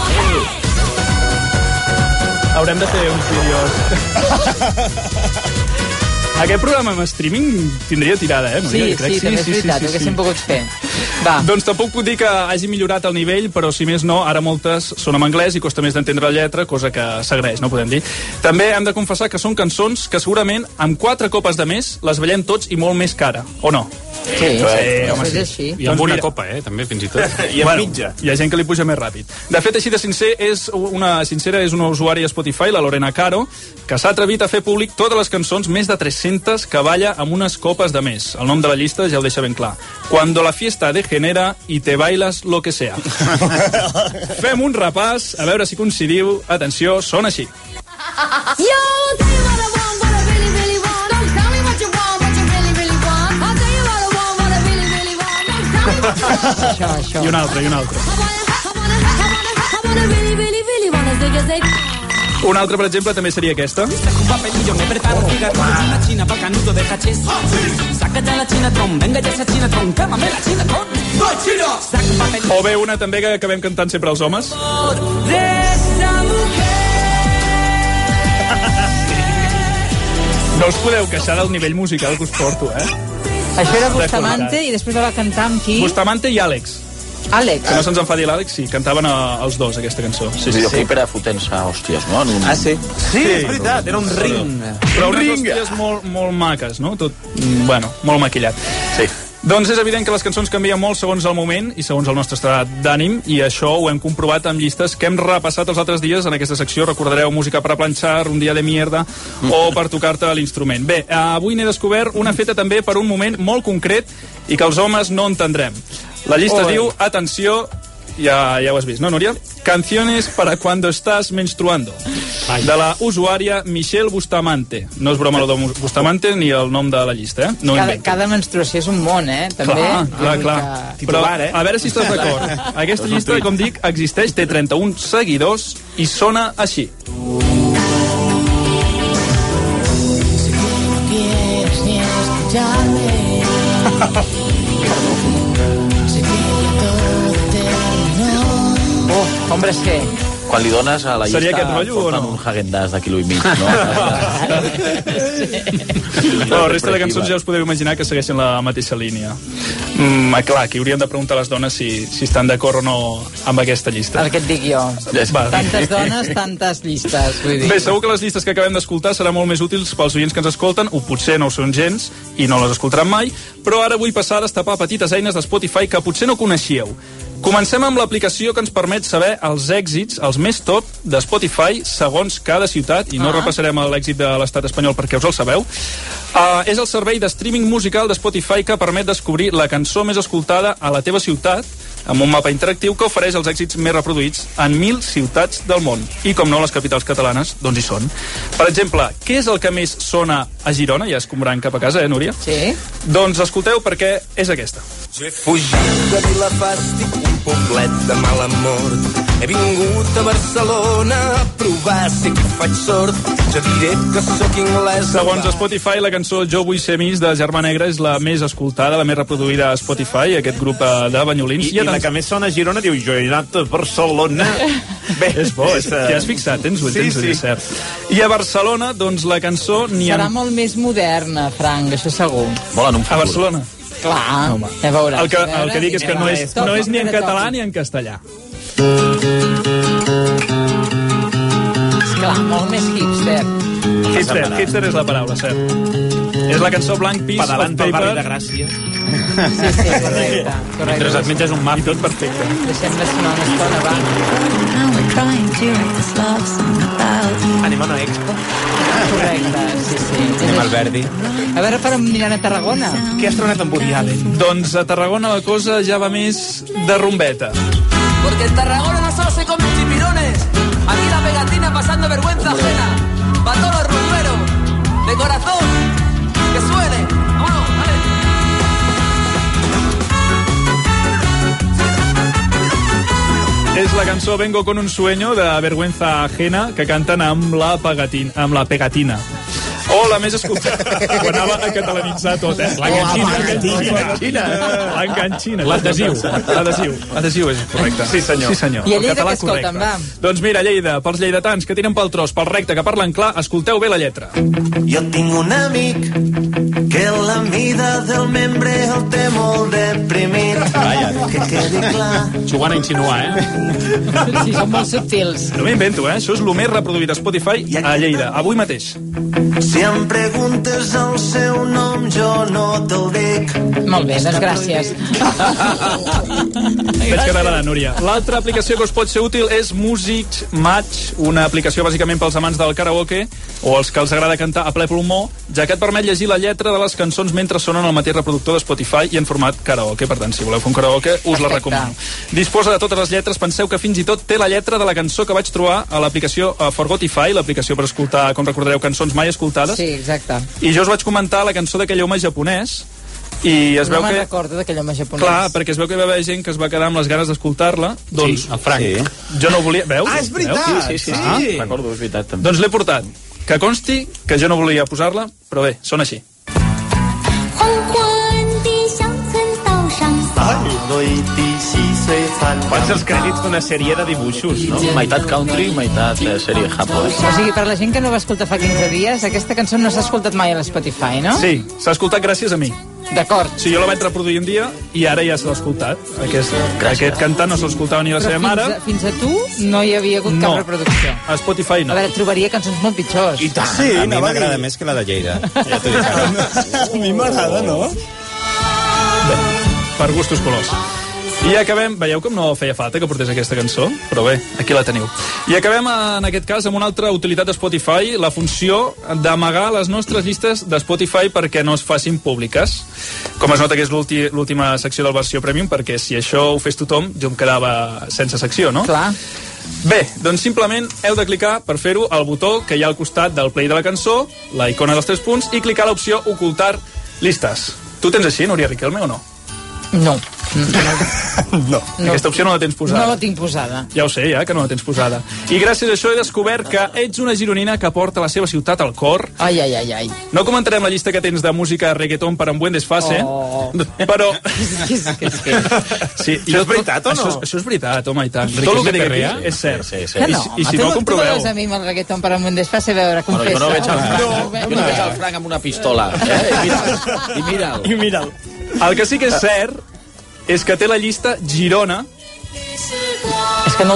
Haurem de fer uns vídeos. Aquest programa amb streaming tindria tirada, Sí, també és veritat, ho haguéssim pogut fer. Va. Doncs tampoc puc dir que hagi millorat el nivell, però si més no, ara moltes són en anglès i costa més d'entendre la lletra, cosa que s'agraeix, no podem dir. També hem de confessar que són cançons que segurament amb 4 copes de més les veiem tots i molt més cara, o no? Sí, home, és així. I amb una copa, també, fins i tot. I amb mitja. Hi ha gent que li puja més ràpid. De fet, així de sincera és una usuària Spotify, la Lorena Caro, que s'ha atrevit a fer públic totes les cançons, més de 300, que balla amb unes copes de més. El nom de la llista ja ho deixa ben clar. Cuando la fiesta degenera y te bailas lo que sea. Fem un repàs, a veure si coincidiu. Atenció, sona així. Això. I un altre. Un altre, per exemple, també seria aquesta. O bé una també que acabem cantant sempre els homes. No us podeu queixar del nivell musical que us porto, Això era Bustamante i després la va cantar amb qui? Bustamante i Àlex. Àlex. Que no se'ns enfadi l'Àlex, sí, cantaven els dos aquesta cançó. Sí. Videoclip era fotent-se hòsties, no? Sí, és veritat, era un ring. Però unes hòsties molt maques, no? Tot, molt maquillat. Sí. Doncs és evident que les cançons canvien molt segons el moment i segons el nostre estat d'ànim, i això ho hem comprovat amb llistes que hem repassat els altres dies en aquesta secció. Recordareu música per a planxar, un dia de mierda, o per tocar-te l'instrument. Bé, avui n'he descobert una feta també per un moment molt concret i que els homes no entendrem. La llista es diu, atenció, ja ho has vist, no, Núria? Canciones para cuando estás menstruando. De la usuària Michelle Bustamante. No és broma el de Bustamante ni el nom de la llista, No cada menstruació és un món, També. Clar. Però a veure si estàs d'acord. Aquesta llista, com dic, existeix, té 31 seguidors i sona així. Si tú no quieres ni escucharme. Hombre, és que... Quan li dones a la llista... Seria aquest rotllo o no? Un Häagen-Dazs de quilo i mig, no? La resta de cançons ja us podeu imaginar que segueixen la mateixa línia. Clar, aquí hauríem de preguntar a les dones si estan d'acord o no amb aquesta llista. El que et dic jo. Tantes dones, tantes llistes. Vull dir. Bé, segur que les llistes que acabem d'escoltar seran molt més útils pels oients que ens escolten, o potser no ho són gens i no les escoltaran mai, però ara vull passar a destapar petites eines de Spotify que potser no coneixíeu. Comencem amb l'aplicació que ens permet saber els èxits, els més top de Spotify segons cada ciutat, i no repassarem l'èxit de l'estat espanyol perquè us el sabeu. És el servei de streaming musical de Spotify que permet descobrir la cançó més escoltada a la teva ciutat amb un mapa interactiu que ofereix els èxits més reproduïts en 1.000 ciutats del món. I, com no, les capitals catalanes, doncs hi són. Per exemple, què és el que més sona a Girona? Ja es compraran cap a casa, Núria? Sí. Doncs escolteu perquè és aquesta. Jo he fugit de Vilafàstic, un poblet de mal amor. He vingut a Barcelona a provar si que faig sort. Jo diré que sóc anglès. Segons Spotify, la cançó Jo vull ser Miss de Germà Negra és la més escoltada, la més reproduïda a Spotify, aquest grup de banyolins. I la que més sona a Girona diu jo he anat a Barcelona. Bé, és bo, que has fixat, tens ulls, sí. Cert. I a Barcelona, doncs la cançó... Serà molt més moderna, Frank, això segur. Volen un futur. A Barcelona? Clar, ja veuràs. El que dic és que no és ni en català ni en castellà. Clar, molt més hipster. Hipster és la paraula, cert. És la cançó Blank Piece of Paper. Pel barri de Gràcia. Sí, correcte. Mentre et menges un map, tot perfecte. Deixem-la sonar una estona, va. Anem a una expo. Correcte, sí. Anem al Verdi. A veure per on aniran a Tarragona. Què has tronat amb Woody Allen? Doncs a Tarragona la cosa ja va més de rumbeta. Porque en Tarragona no solo se comen chipirones, aquí la pegatina pasando vergüenza ajena. Pa' todos los rumberos, de corazón, que suene. Vámonos, dale. És la cançó Vengo con un sueño de Vergüenza ajena que canten amb la pegatina. O la més escoltada. Ho anava a catalanitzar tot, L'enganxina. L'adhesiu és correcte. Sí, senyor. I a Lleida què escolten, va? Doncs mira, Lleida, pels lleidatans que tiren pel tros, pel recte, que parlen clar, escolteu bé la lletra. Jo tinc un amic que la mida del membre el té molt deprimit. Que quedi clar. Jugant a insinuar, Sí, són molt subtils. No m'invento, Això és el més reproduït a Spotify a Lleida, avui mateix. Si em preguntes el seu nom, jo no te'l dic. Molt bé, doncs gràcies. Veig que t'agrada, Núria. L'altra aplicació que us pot ser útil és Music Match, una aplicació bàsicament pels amants del karaoke o els que els agrada cantar a ple pulmó, ja que et permet llegir la lletra de les cançons mentre sonen al mateix reproductor de Spotify i en format karaoke. Per tant, si voleu fer un karaoke, us la recomano. Disposa de totes les lletres. Penseu que fins i tot té la lletra de la cançó que vaig trobar a l'aplicació Forgotify, l'aplicació per escoltar, com recordareu, cançons mai escoltades. Sí, exacte. I jo us vaig comentar la cançó d'aquell home japonès i es veu no que... me'n recordo d'aquell home japonès. Clar, perquè es veu que hi va haver gent que es va quedar amb les ganes d'escoltar-la. Doncs, el Frank. Jo no volia... Veus? Ah, és veritat! Sí. Recordo, és veritat, també. Doncs l'he portat. Que consti que jo no volia posar-la, però bé, sona així. Van ser els crèdits d'una sèrie de dibuixos, no? Meitat country, meitat sèrie japonès. O sigui, per la gent que no va escoltar fa 15 dies, aquesta cançó no s'ha escoltat mai a l'Spotify, no? Sí, s'ha escoltat gràcies a mi. D'acord. Sí, jo la vaig reproduir un dia i ara ja s'ha escoltat. Aquest cantant no s'ha escoltat ni la seva mare. Fins a tu no hi havia hagut cap reproducció. A Spotify no. A veure, trobaria cançons molt pitjors. I tant. Sí, a mi m'agrada més que la de Lleida. Ja t'ho dic ara. A mi m'agrada, no? Bé, per gustos colors. I acabem, veieu com no feia falta que portés aquesta cançó? Però bé, aquí la teniu. I acabem, en aquest cas, amb una altra utilitat de Spotify, la funció d'amagar les nostres llistes de Spotify perquè no es facin públiques. Com es nota que és l'última secció del versió Premium, perquè si això ho fes tothom, jo em quedava sense secció, no? Clar. Bé, doncs simplement heu de clicar per fer-ho al botó que hi ha al costat del play de la cançó, la icona dels 3 punts, i clicar l'opció ocultar llistes. Tu tens així, Núria Riquelme, o no? No. No. Aquesta opció no la tens posada. No la tinc posada. Ja ho sé, que no la tens posada. I gràcies a això he descobert que ets una gironina que porta la seva ciutat al cor. Ai. No comentarem la llista que tens de música reggaeton per en buen desfase, però... Sí, això és veritat o no? Això és veritat, home, i tant. Tot el que dic aquí és cert. Que no, I si no, comproveu. Tu veus a mi amb el reggaeton per en buen desfase, a veure, confessa. Jo no veig el Frank amb una pistola. I mira'l. El que sí que és cert és que té la llista Girona. És que no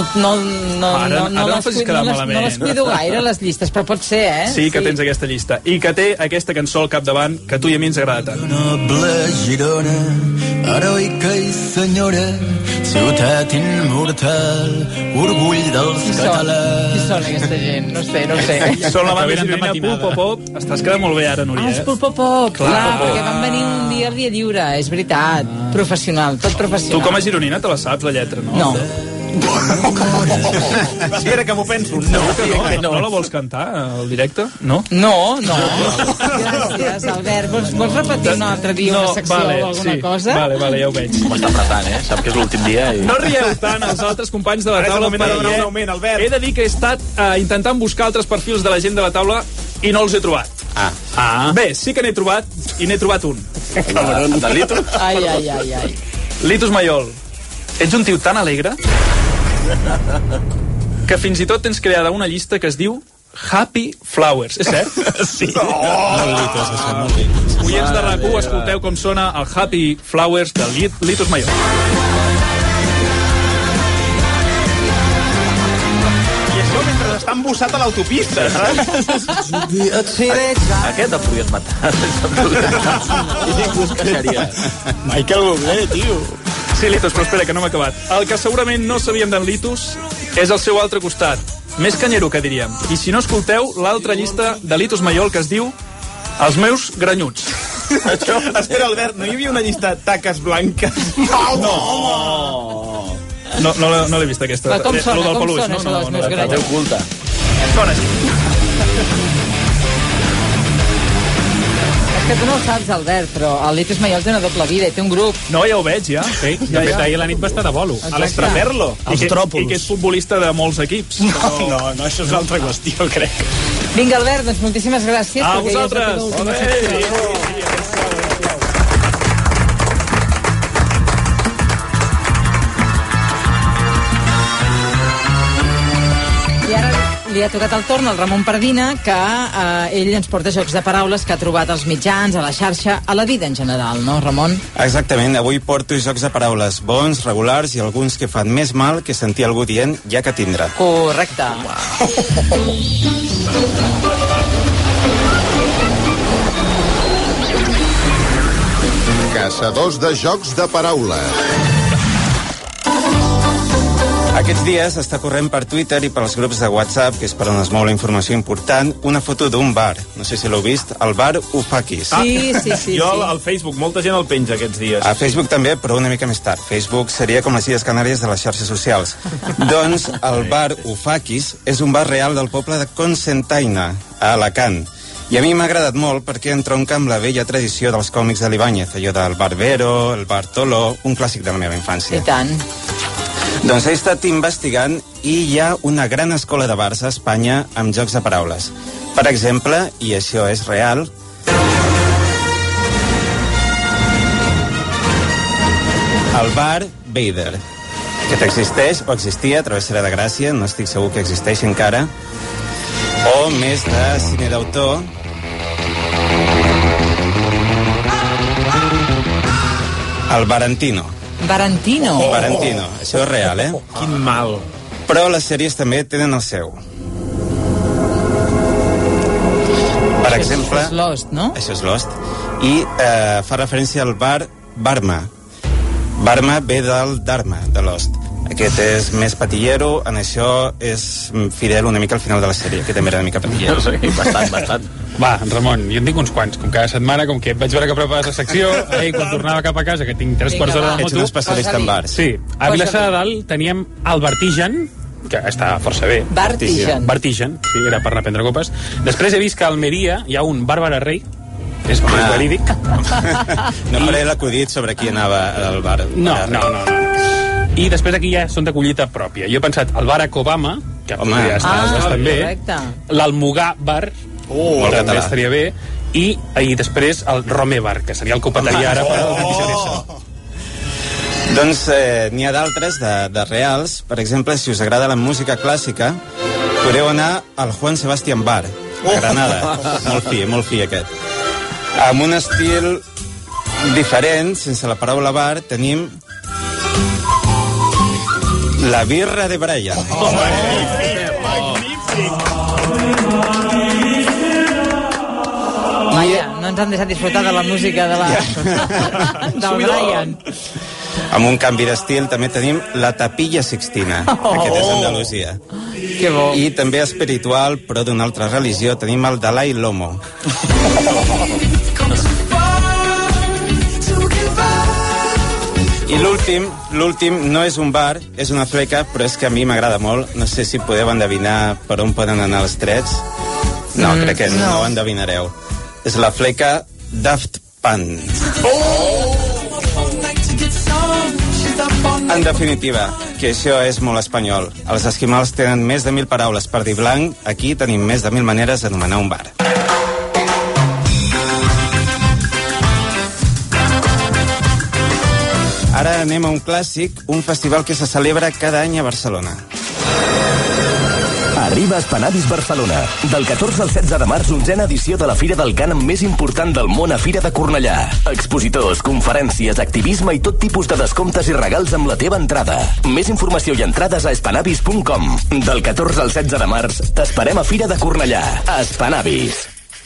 les cuido gaire, les llistes, però pot ser, Sí, que tens aquesta llista. I que té aquesta cançó al capdavant que a tu i a mi ens agrada tant. Noble Girona, heroica i senyora, ciutat immortal, orgull dels catalans. Qui són aquesta gent? No sé. Són la banda gironina Pulpopop. Estàs quedant molt bé ara, Núria. Els Pulpopop, clar, perquè van venir un dia al dia lliure, és veritat. Professional, tot professional. Tu com a gironina te la saps, la lletra, no? No. Espera, que m'ho penso. No la vols cantar al directe? No? No. Gràcies, Albert. Vols repetir un altre dia una secció o alguna cosa? Vale, ja ho veig. Com està apretant, Sap que és l'últim dia. No rieu tant els altres companys de la taula. He de dir que he estat intentant buscar altres perfils de la gent de la taula i no els he trobat. Bé, sí que n'he trobat, i n'he trobat un. De Litus? Ai. Litus Mayol, ets un tio tan alegre que fins i tot tens creada una llista que es diu Happy Flowers. És cert? Sí. Oients de RAC1, escolteu com sona el Happy Flowers de Litus Mayol. Està embossat a l'autopista, saps? Aquest el podies matar. I ningú es queixaria. Michael Bublé, tio. Sí, Litus, però espera, que no m'ha acabat. El que segurament no sabíem d'en Litus és el seu altre costat. Més canyero, que diríem. I si no escolteu l'altra llista de Litus Mayol que es diu Els meus granyuts. Espera, Albert, no hi havia una llista de taques blanques? No l'he vist, aquesta. Com sona, això dels meus granyuts? Déu culta. Sona així. És que tu no ho saps, Albert, però el Litus Mayol té una doble vida i té un grup. No, ja ho veig, ja. Sí, de fet, ahir a la nit va estar de bolo. A l'Extraperlo. I que és futbolista de molts equips. No, això és una altra qüestió, crec. Vinga, Albert, doncs moltíssimes gràcies. A vosaltres. Li ha tocat el torn al Ramon Pardina, que ell ens porta jocs de paraules que ha trobat als mitjans, a la xarxa, a la vida en general, no, Ramon? Exactament, avui porto jocs de paraules bons, regulars i alguns que fan més mal que sentir algú dient ja que tindrà. Correcte. Caçadors de jocs de paraules. Aquests dies està corrent per Twitter i pels grups de WhatsApp, que és per on es mou la informació important, una foto d'un bar. No sé si l'heu vist, el bar Ufakis. Sí. Jo al Facebook, molta gent el penja aquests dies. A Facebook també, però una mica més tard. Facebook seria com les Illes Canàries de les xarxes socials. Doncs el bar Ufakis és un bar real del poble de Cocentaina, a Alacant. I a mi m'ha agradat molt perquè entronca amb la vella tradició dels còmics de l'Ibáñez, allò del Barbero, el Bar Tolo, un clàssic de la meva infància. I tant. Doncs he estat investigant i hi ha una gran escola de bars a Espanya amb jocs de paraules. Per exemple, i això és real, el bar Vader. Aquest existeix o existia a Travessera de Gràcia, no estic segur que existeix encara, o més de cine d'autor, el Barantino. Barantino, això és real, Quin mal. Però les sèries també tenen el seu. Per exemple... Això és Lost, no? Això és Lost. I fa referència al bar Barma. Barma ve del Dharma, de Lost. Aquest és més patillero, en això és fidel una mica al final de la sèrie, que també era una mica patillero. Sí, bastant. Va, Ramon, jo en tinc uns quants, com cada setmana, com que vaig veure que prepares la secció, quan tornava cap a casa, que tinc 3 quarts d'hora de moto... Ets un especialista en bars. Sí, a Vilassar de Dalt teníem el Bartigen, que està força bé. Bartigen, sí, era per anar a prendre copes. Després he vist que a Almeria hi ha un Bàrbara Rei, és verídic. No faré l'acudit sobre qui anava al bar. No. I després aquí ja són de collita pròpia. Jo he pensat el Barack Obama, que podria estar bé, l'Almugà Bar, també estaria bé, i després el Romé Bar, que seria el que ho petaria ara per al 27S. Doncs n'hi ha d'altres de reals. Per exemple, si us agrada la música clàssica, podeu anar al Juan Sebastián Bar, a Granada. Molt fi aquest. Amb un estil diferent, sense la paraula bar, tenim la birra de Brian. Vaja, no ens han deixat disfrutar de la música de del Brian. Amb un canvi d'estil també tenim la Tapilla Sixtina. Aquest és d'Andalusia. Que bo. I també espiritual, però d'una altra religió, tenim el Dalai Lomo. I I l'últim no és un bar, és una fleca, però és que a mi m'agrada molt. No sé si podeu endevinar per on poden anar els trets. No, crec que no ho endevinareu. És la fleca Daft Punk. En definitiva, que això és molt espanyol. Els esquimals tenen més de 1.000 paraules per dir blanc. Aquí tenim més de 1.000 maneres d'anomenar un bar. Ara anem a un clàssic, un festival que se celebra cada any a Barcelona. Arriba Espanabis Barcelona. Del 14 al 16 de març, 11a edició de la Fira del Cànem més important del món a Fira de Cornellà. Expositors, conferències, activisme i tot tipus de descomptes i regals amb la teva entrada. Més informació i entrades a espanabis.com. Del 14 al 16 de març, t'esperem a Fira de Cornellà. Espanabis.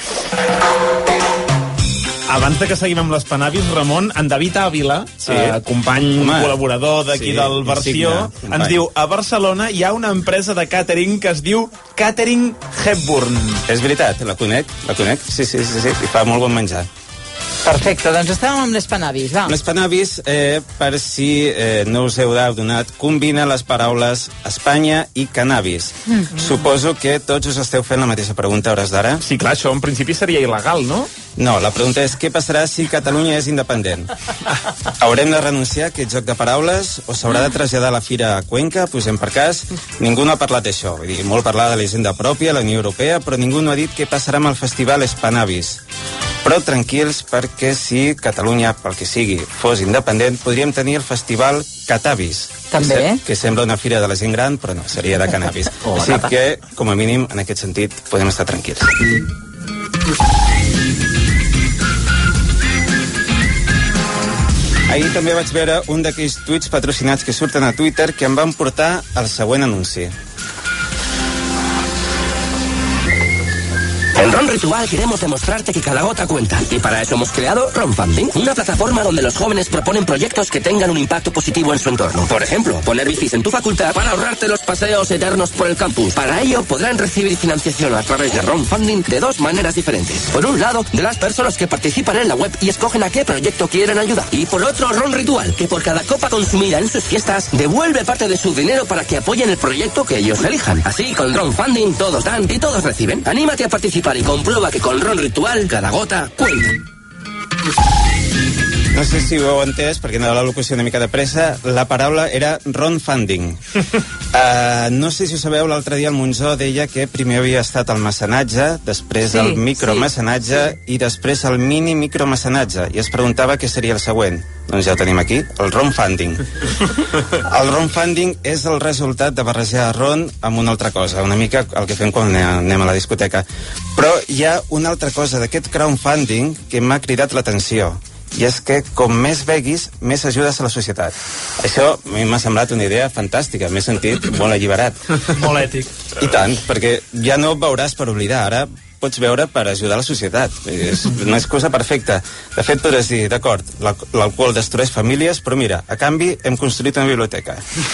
Abans de que seguim amb l'Espanabis, Ramon, en David Ávila, company col·laborador d'aquí del Versió, ens diu, a Barcelona hi ha una empresa de càtering que es diu Catering Hepburn. És veritat, la conec. Sí, i fa molt bon menjar. Perfecte, doncs estàvem amb l'Espanabis, va. L'Espanabis, per si no us heu adonat, combina les paraules Espanya i cannabis. Suposo que tots us esteu fent la mateixa pregunta a hores d'ara. Sí, clar, això en principi seria il·legal, no? No, la pregunta és què passarà si Catalunya és independent? Haurem de renunciar a aquest joc de paraules o s'haurà de traslladar la fira a Cuenca, posem per cas? Ningú no ha parlat d'això. Vull dir, molt parlar de la hisenda pròpia, la Unió Europea, però ningú no ha dit què passarà amb el festival Espanabis. Però tranquils, perquè si Catalunya, pel que sigui, fos independent, podríem tenir el festival Catabis. També. Que sembla una fira de la gent gran, però no, seria de cannabis. Així que, com a mínim, en aquest sentit, podem estar tranquils. Ahir també vaig veure un d'aquells tuits patrocinats que surten a Twitter que em van portar al següent anunci. En Ron Ritual queremos demostrarte que cada gota cuenta. Y para eso hemos creado Ron Funding, una plataforma donde los jóvenes proponen proyectos que tengan un impacto positivo en su entorno. Por ejemplo, poner bicis en tu facultad para ahorrarte los paseos eternos por el campus. Para ello podrán recibir financiación a través de Ron Funding de dos maneras diferentes. Por un lado, de las personas que participan en la web y escogen a qué proyecto quieren ayudar. Y por otro, Ron Ritual, que por cada copa consumida en sus fiestas, devuelve parte de su dinero para que apoyen el proyecto que ellos elijan. Así, con Ron Funding, todos dan y todos reciben. Anímate a participar y comprueba que con Ron Ritual cada gota cuenta. No sé si ho heu entès, perquè anava la locució una mica de pressa. La paraula era Ron Funding. No sé si ho sabeu, l'altre dia el Monzó deia que primer havia estat el mecenatge, després el micromecenatge i després el mini-micromecenatge. I es preguntava què seria el següent. Doncs ja ho tenim aquí, el Ron Funding. El Ron Funding és el resultat de barrejar ron amb una altra cosa, una mica el que fem quan anem a la discoteca. Però hi ha una altra cosa d'aquest crowdfunding que m'ha cridat l'atenció. I és que com més beguis, més ajudes a la societat. Això a mi m'ha semblat una idea fantàstica, m'he sentit molt alliberat. Molt ètic. I tant, perquè ja no beuràs per oblidar, ara pots beure per ajudar a la societat. És una excusa perfecta. De fet, podràs dir, d'acord, l'alcohol destrueix famílies, però mira, a canvi hem construït una biblioteca.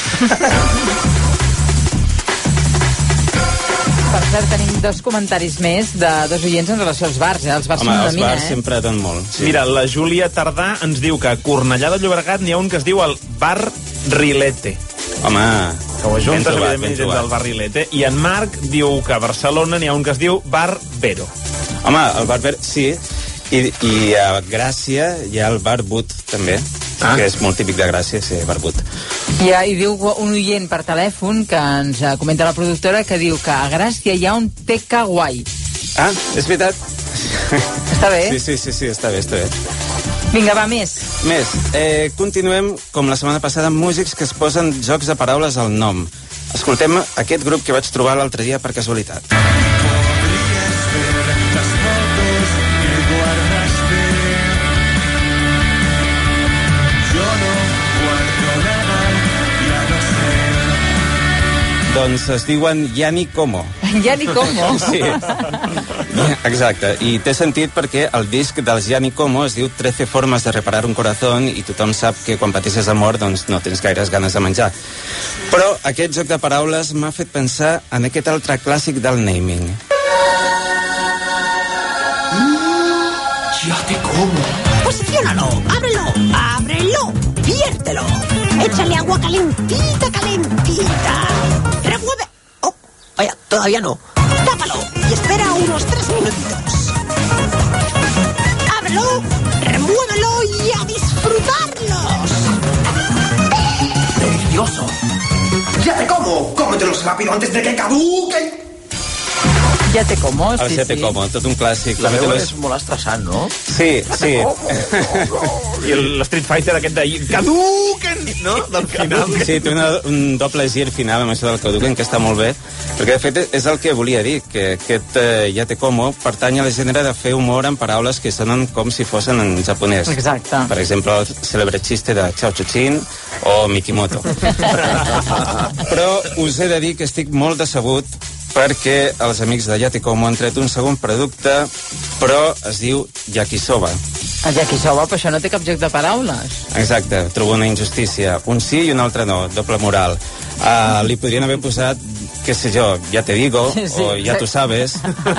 Per cert, tenim dos comentaris més de dos oients en relació als bars, Els bars són una mina, els bars sempre donen molt. Sí. Mira, la Júlia Tardà ens diu que a Cornellà de Llobregat n'hi ha un que es diu el Bar Rilete. Home, que ho ajuntes, evidentment, dins del Bar Rilete. I en Marc diu que a Barcelona n'hi ha un que es diu Bar Vero. Home, el Bar Vero, sí. I a Gràcia hi ha el Bar But, també. Que és molt típic de Gràcia, sí, Bar But. I diu un oient per telèfon que ens comenta la productora que diu que a Gràcia hi ha un TK Guai. Ah, és veritat. Està bé? Sí, està bé. Vinga, va, més. Continuem, com la setmana passada, amb músics que es posen jocs de paraules al nom. Escoltem aquest grup que vaig trobar l'altre dia per casualitat. Doncs es diuen Yani Como. Yani Como? Sí, exacte. I té sentit perquè el disc dels Yani Como es diu 13 formes de reparar un corazón i tothom sap que quan pateixes amor doncs no tens gaires ganes de menjar. Però aquest joc de paraules m'ha fet pensar en aquest altre clàssic del naming. Ya te como. Posiciónalo, ábrelo, viértelo. Échale agua calentita, calentita. Remueve. Oh, vaya, todavía no. Tápalo y espera unos 3 minutitos. Ábrelo, remuévelo y a disfrutarlos. ¡Delicioso! ¡Ya te como! ¡Cómetelos rápido antes de que caduquen! Ja te como, sí, ja te como, tot un clàssic. La veu és molt estressant, no? Sí, sí. I l'Street Fighter aquest d'ahir, caduquen, no? Del final. Sí, té un doble gir final amb això del caduquen, que està molt bé, perquè de fet és el que volia dir, que aquest ja te como pertany a la gènere de fer humor en paraules que sonen com si fossin en japonès. Exacte. Per exemple, el cèlebre xiste de Chao Chuchin o Mikimoto. Però us he de dir que estic molt decebut perquè els amics de Yatecomo han tret un segon producte, però es diu yakisoba. El yakisoba, però això no té cap joc de paraules. Exacte, trobo una injustícia. Un sí i un altre no, doble moral. Li podrien haver posat, què sé jo, ya te digo, sí, o ya tu sabes.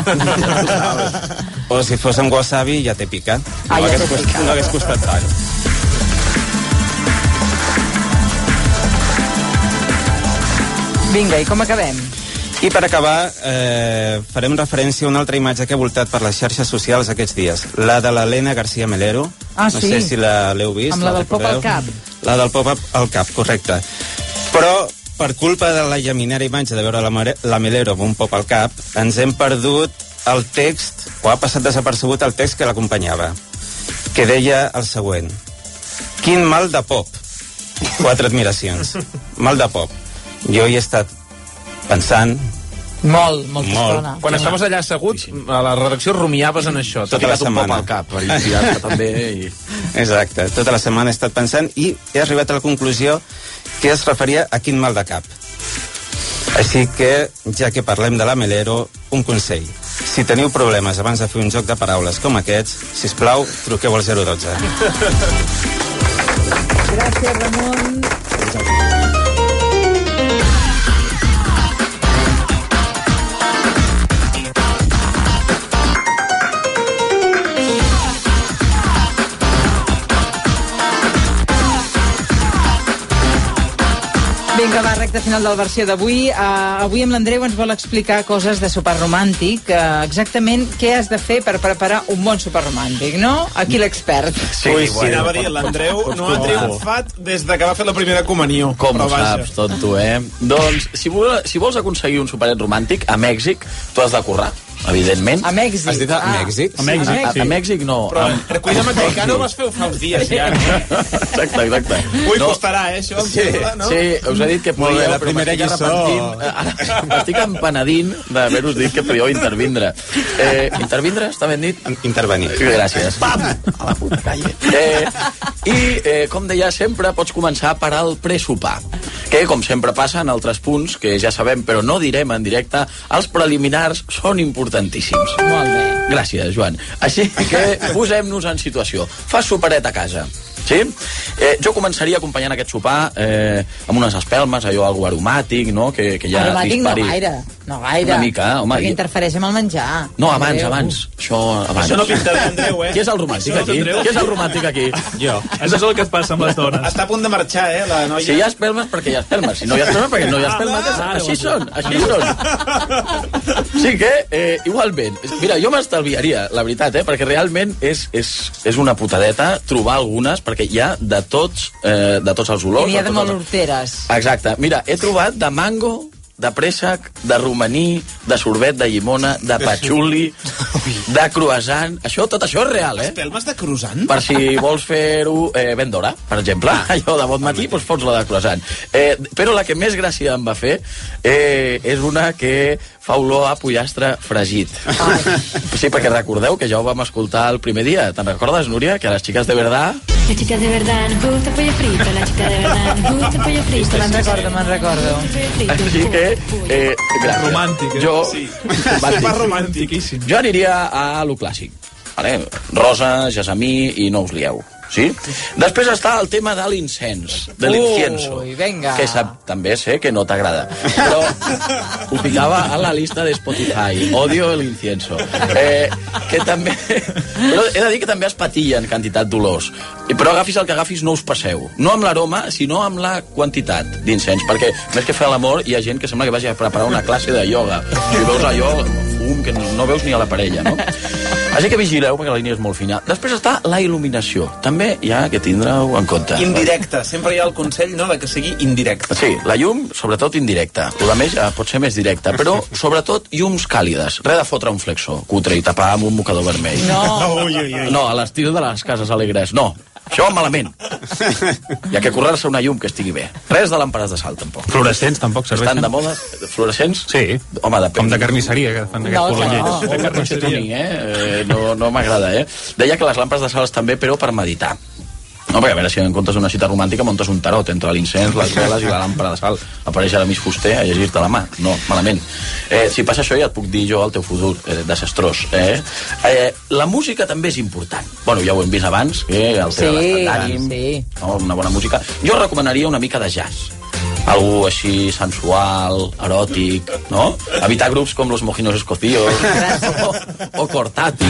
O si fos amb wasabi, ya te pica. No hagués costat tant. Vinga, i com acabem? I per acabar, farem referència a una altra imatge que ha voltat per les xarxes socials aquests dies. La de l'Helena García Melero. Ah, sí? No sé si l'heu vist. Amb la del pop al cap. La del pop al cap, correcte. Però, per culpa de la llaminera imatge de veure la Melero amb un pop al cap, ens hem perdut el text, o ha passat desapercebut el text que l'acompanyava, que deia el següent. Quin mal de pop. 4 admiracions. Mal de pop. Jo hi he estat pensant molta estona. Quan estaves allà assegut, a la redacció rumiaves en això. Tota la setmana. Un pop al cap, també. Exacte, tota la setmana he estat pensant i he arribat a la conclusió que es referia a quin mal de cap. Així que, ja que parlem de la Melero, un consell. Si teniu problemes abans de fer un joc de paraules com aquests, sisplau, truqueu al 012. Gràcies, Ramon. Vinga, va, recta final de la versió d'avui. Avui amb l'Andreu ens vol explicar coses de sopar romàntic. Exactament què has de fer per preparar un bon sopar romàntic, no? Aquí l'expert. Sí, anava a dir, l'Andreu no ha triomfat des de que va fer la primera comunió. Com ho saps, tonto, Doncs, si vols aconseguir un superet romàntic, a Mèxic, tu has de currar. Evidentment. A Mèxic. Has dit a Mèxic? A Mèxic. A Mèxic no. Però recuida mexicano vas fer fa uns dies, ja. Exacte. Ui, costarà, això. Sí, us he dit que podia... La primera lliçó. Ara m'estic empenedint d'haver-us dit que podíeu intervindre. Intervindre, està ben dit? Intervenir. Gràcies. Pam! A la puta calle. I, com deia, sempre pots començar per al presopar, que, com sempre passa en altres punts, que ja sabem, però no direm en directe, els preliminars són importantíssims. Molt bé. Gràcies, Joan. Així que posem-nos en situació. Fas superet a casa. Sí? Jo començaria acompanyant aquest sopar amb unes espelmes, allò algo aromàtic, no? Que ja aromàtic dispari... no gaire. Una mica, home. Perquè interfereix amb el menjar. No, abans. Això abans. Això no pinta bé, Andreu, Qui és el romàntic aquí? Qui és el romàntic aquí? Jo. Això és el que et passa amb les dones. Està a punt de marxar, la noia. Si hi ha espelmes, perquè hi ha espelmes. Si no hi ha espelmes, perquè no hi ha espelmes. Així són. Sí que, igualment, mira, jo m'estalviaria, la veritat, perquè realment és una putadeta trobar algunes, perquè hi ha de tots els olors. I n'hi ha de molt horteres. Exacte. Mira, he trobat de mango, de préssec, de romaní, de sorbet de llimona, de patxuli, de croissant. Tot això és real, Espelmes de croissant? Per si vols fer-ho ben d'hora, per exemple. Allò de bon matí, doncs fots la de croissant. Però la que més gràcia em va fer és una que fa olor a pollastre fregit. Sí, perquè recordeu que ja ho vam escoltar el primer dia. Te'n recordes, Núria? Que a les xiques de verdad... La chica de verdad nos gusta pollo frito, la chica de verdad nos gusta pollo frito. Me'n recordo. Així que, gràcies. Romàntic, Jo, sí. Super romantiquíssim. Jo aniria a lo clàssic. Vale? Rosa, gessamí i no us lieu. Sí? Després està el tema de l'incens, de l'incienso, que també sé que no t'agrada, però ho ficava a la llista de Spotify. Odio l'incienso. Que també... Però he de dir que també es patilla en quantitat d'olors. Però agafis el que agafis, no us passeu. No amb l'aroma, sinó amb la quantitat d'incens, perquè més que fer l'amor hi ha gent que sembla que vagi a preparar una classe de ioga. Si veus allò, fum, que no veus ni a la parella, no? Així que vigileu, perquè la línia és molt fina. Després està la il·luminació. També hi ha que tindre-ho en compte. Indirecta. Sempre hi ha el consell, no?, de que sigui indirecta. Sí, la llum, sobretot indirecta. El més ja pot ser més directa, però sobretot llums càlides. Res de fotre un flexor cutre i tapar amb un mocador vermell. No, a l'estil de les cases alegres. No, això malament. Hi ha que currar-se una llum que estigui bé. Res de làmpades de sal, tampoc. Fluorescents tampoc serveixen. Estan de moda? Fluorescents? Sí. Home, depèn. Com de carnisseria, que fan aquest color lleig. No m'agrada, Deia que les làmpades de sal estan bé, però per meditar. No, perquè a veure, si en comptes d'una cita romàntica montes un tarot entre l'incens, les veles i la làmpada de sal. Apareix ara mig fuster a llegir-te la mà. No, malament. Si passa això ja et puc dir jo el teu futur desastrós. La música també és important. Bueno, ja ho hem vist abans, el tema l'estat d'ànim, una bona música. Jo recomanaria una mica de jazz. Algú així sensual, eròtic, no? Evitar grups com los Mojinos Escocíos o Cortati.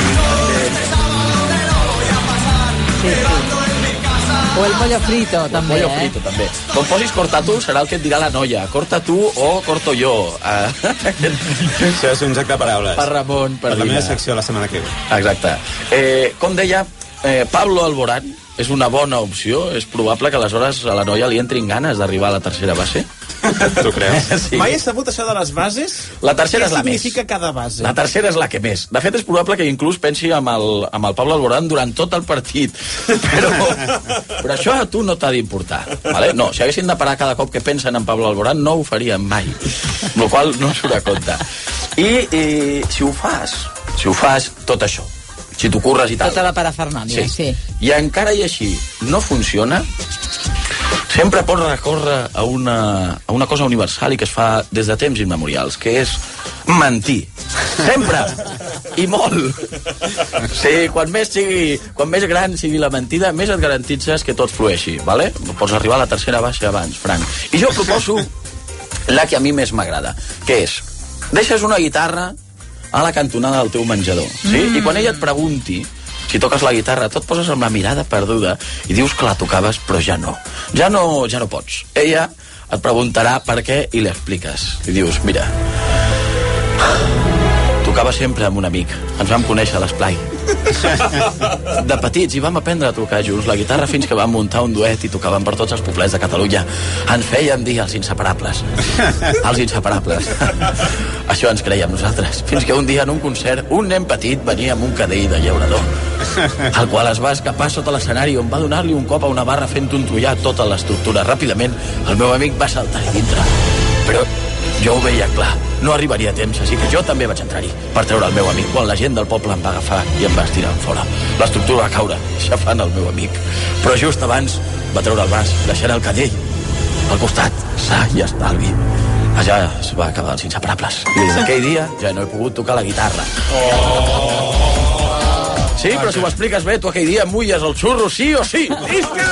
O el pollo frito, també, pollo frito, també. Com posis corta tu, serà el que et dirà la noia. Corta tu o corto jo. Això és un joc de paraules. Per Ramon, per la meva secció la setmana que ve. Exacte. Com deia, Pablo Alborán és una bona opció. És probable que aleshores a la noia li entrin ganes d'arribar a la tercera base. Tu creus? Sí. Mai he sabut això de les bases? La tercera és la més. Què significa cada base? La tercera és la que més. De fet, és probable que inclús pensi amb el Pablo Alborán durant tot el partit. Però això a tu no t'ha d'importar. Vale? No, si haguessin de parar cada cop que pensen en Pablo Alborán, no ho farien mai. Amb la qual no surt a compte. I si ho fas tot això, si t'ho curres i tal... Tota la parafernàlia, sí. I encara i així no funciona, sempre pots recórrer a una cosa universal i que es fa des de temps immemorials, que és mentir. Sempre. I molt. Sí, quan més gran sigui la mentida, més et garantitzes que tot flueixi, vale? Pots arribar a la tercera baixa abans, Frank. I jo proposo la que a mi més m'agrada, que és, deixes una guitarra a la cantonada del teu menjador, sí? I quan ella et pregunti si toques la guitarra, tu et poses amb la mirada perduda i dius que la tocaves, però ja no. Ja no pots. Ella et preguntarà per què i li expliques. I dius, mira, tocava sempre amb un amic. Ens vam conèixer a l'esplai. De petits i vam aprendre a tocar junts la guitarra fins que vam muntar un duet i tocàvem per tots els poblets de Catalunya. Ens fèiem dir els inseparables. Els inseparables. Això ens creiem nosaltres. Fins que un dia en un concert un nen petit venia amb un cadell de llaurador, el qual es va escapar sota l'escenari on va donar-li un cop a una barra fent trontollar tota l'estructura. Ràpidament el meu amic va saltar-hi dintre. Però jo ho veia clar, no arribaria a temps, així que jo també vaig entrar-hi per treure el meu amic, quan la gent del poble em va agafar i em va estirar fora. L'estructura va caure, xafant el meu amic. Però just abans va treure el braç, deixant el cadell al costat, sa i estalvi. Allà es va acabar els inseparables. I des d'aquell dia ja no he pogut tocar la guitarra. Sí, però si ho expliques bé, tu aquell dia mulles el xurro, sí o sí. Visca!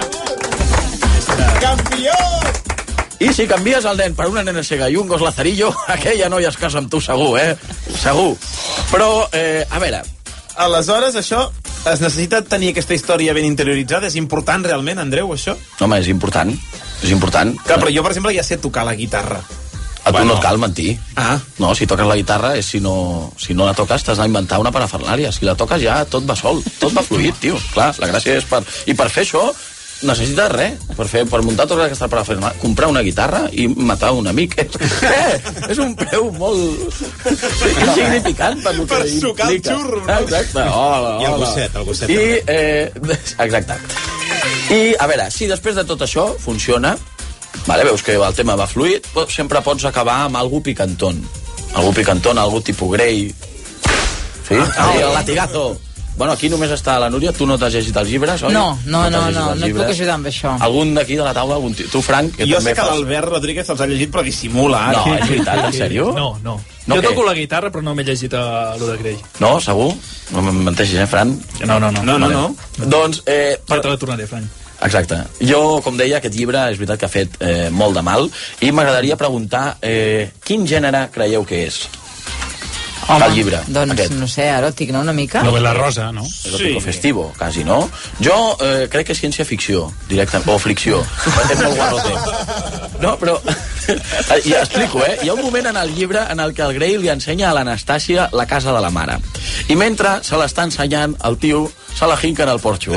Campió! I si canvies el nen per una nena cega i un gos lazarillo, aquella noia es casa amb tu segur, Segur. Però, a veure... Aleshores, això, es necessita tenir aquesta història ben interioritzada? És important realment, Andreu, això? Home, és important. És important. Clar, però jo, per exemple, ja sé tocar la guitarra. A tu no et cal mentir. Ah. No, si toques la guitarra, si no la toques, t'has d'inventar una parafernàlia. Si la toques ja, tot va sol. Tot va fluït, tio. Clar, la gràcia és per... I per fer això, necessites res. Per muntar tota aquesta parafernàlia, comprar una guitarra i matar un amic. És un preu molt insignificant per lo que per sucar el xurro. Exacte. Hola. I el gosset. Exacte. I, a veure, si després de tot això funciona, vale, veus que el tema va fluid, sempre pots acabar amb algú picantón. Algú tipus Grey. Sí? El latigazo. Bueno, aquí només està la Núria. Tu no t'has llegit els llibres, oi? No et puc ajudar amb això. Algun d'aquí de la taula? Tu, Frank? Jo sé que l'Albert Rodríguez els ha llegit, però dissimula. No, és veritat, en sèrio? No. Jo toco la guitarra, però no m'he llegit lo de Grey. No, segur? No em menteixis, Fran? No. Doncs... Ja te la tornaré, Fran. Exacte. Jo, com deia, aquest llibre és veritat que ha fet molt de mal i m'agradaria preguntar quin gènere creieu que és? Home, el llibre, doncs, aquest. No sé, eròtic, no? Una mica? Novel·la rosa, no? Erótico festivo, quasi, no? Jo crec que és ciència-ficció, directament, o fricció. És molt guarrote. No, però... Ja explico, Hi ha un moment en el llibre en el que el Grey li ensenya a l'Anastàcia la casa de la mare. I mentre se l'està ensenyant, el tio se la hinca en el porxo.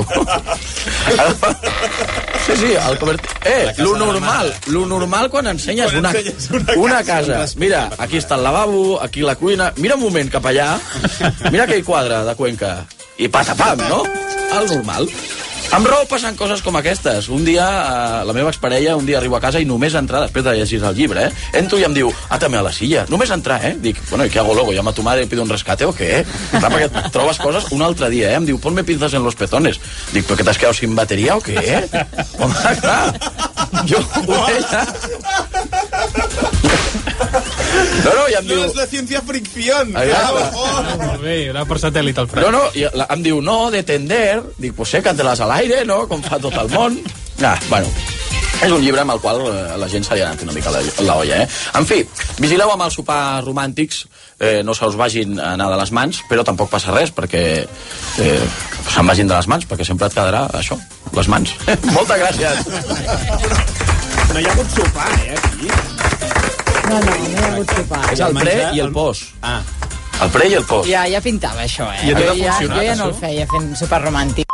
Sí, el cobert... lo normal quan ensenyes una casa. Mira, aquí està el lavabo, aquí la cuina... Mira un moment cap allà, mira aquell quadre de Cuenca. I patapam, no? El normal. Amb raó passen coses com aquestes. Un dia, la meva exparella, arribo a casa i només entrar, després de llegir el llibre, entro i em diu, átame a la silla. Només entrar, Dic, bueno, ¿y qué hago luego? ¿Llamo a tu madre y pido un rescate o qué? Clar, perquè trobes coses un altre dia, Em diu, ponme pinzas en los pezones. Dic, ¿pero que t'has quedado sin batería o qué? Home, clar, jo ho veia... No, i em diu... No, és la ciència-fricción. Molt bé, era per satèl·lit el Fran. No, i em diu, no, de tender. Dic, pues sécatelas al aire, no?, com fa tot el món. Bueno, és un llibre amb el qual la gent se li ha anat una mica la olla, En fi, vigileu amb els sopars romàntics, no se us vagin a anar de les mans, però tampoc passa res, perquè se'n vagin de les mans, perquè sempre et quedarà això, les mans. Moltes gràcies. No hi ha hagut sopar, aquí. No hi ha hagut sopar. És el pre i el post. El pre i el post. Ja pintava això, I a tu t'ha funcionat, jo ja no el feia fent sopar romàntic.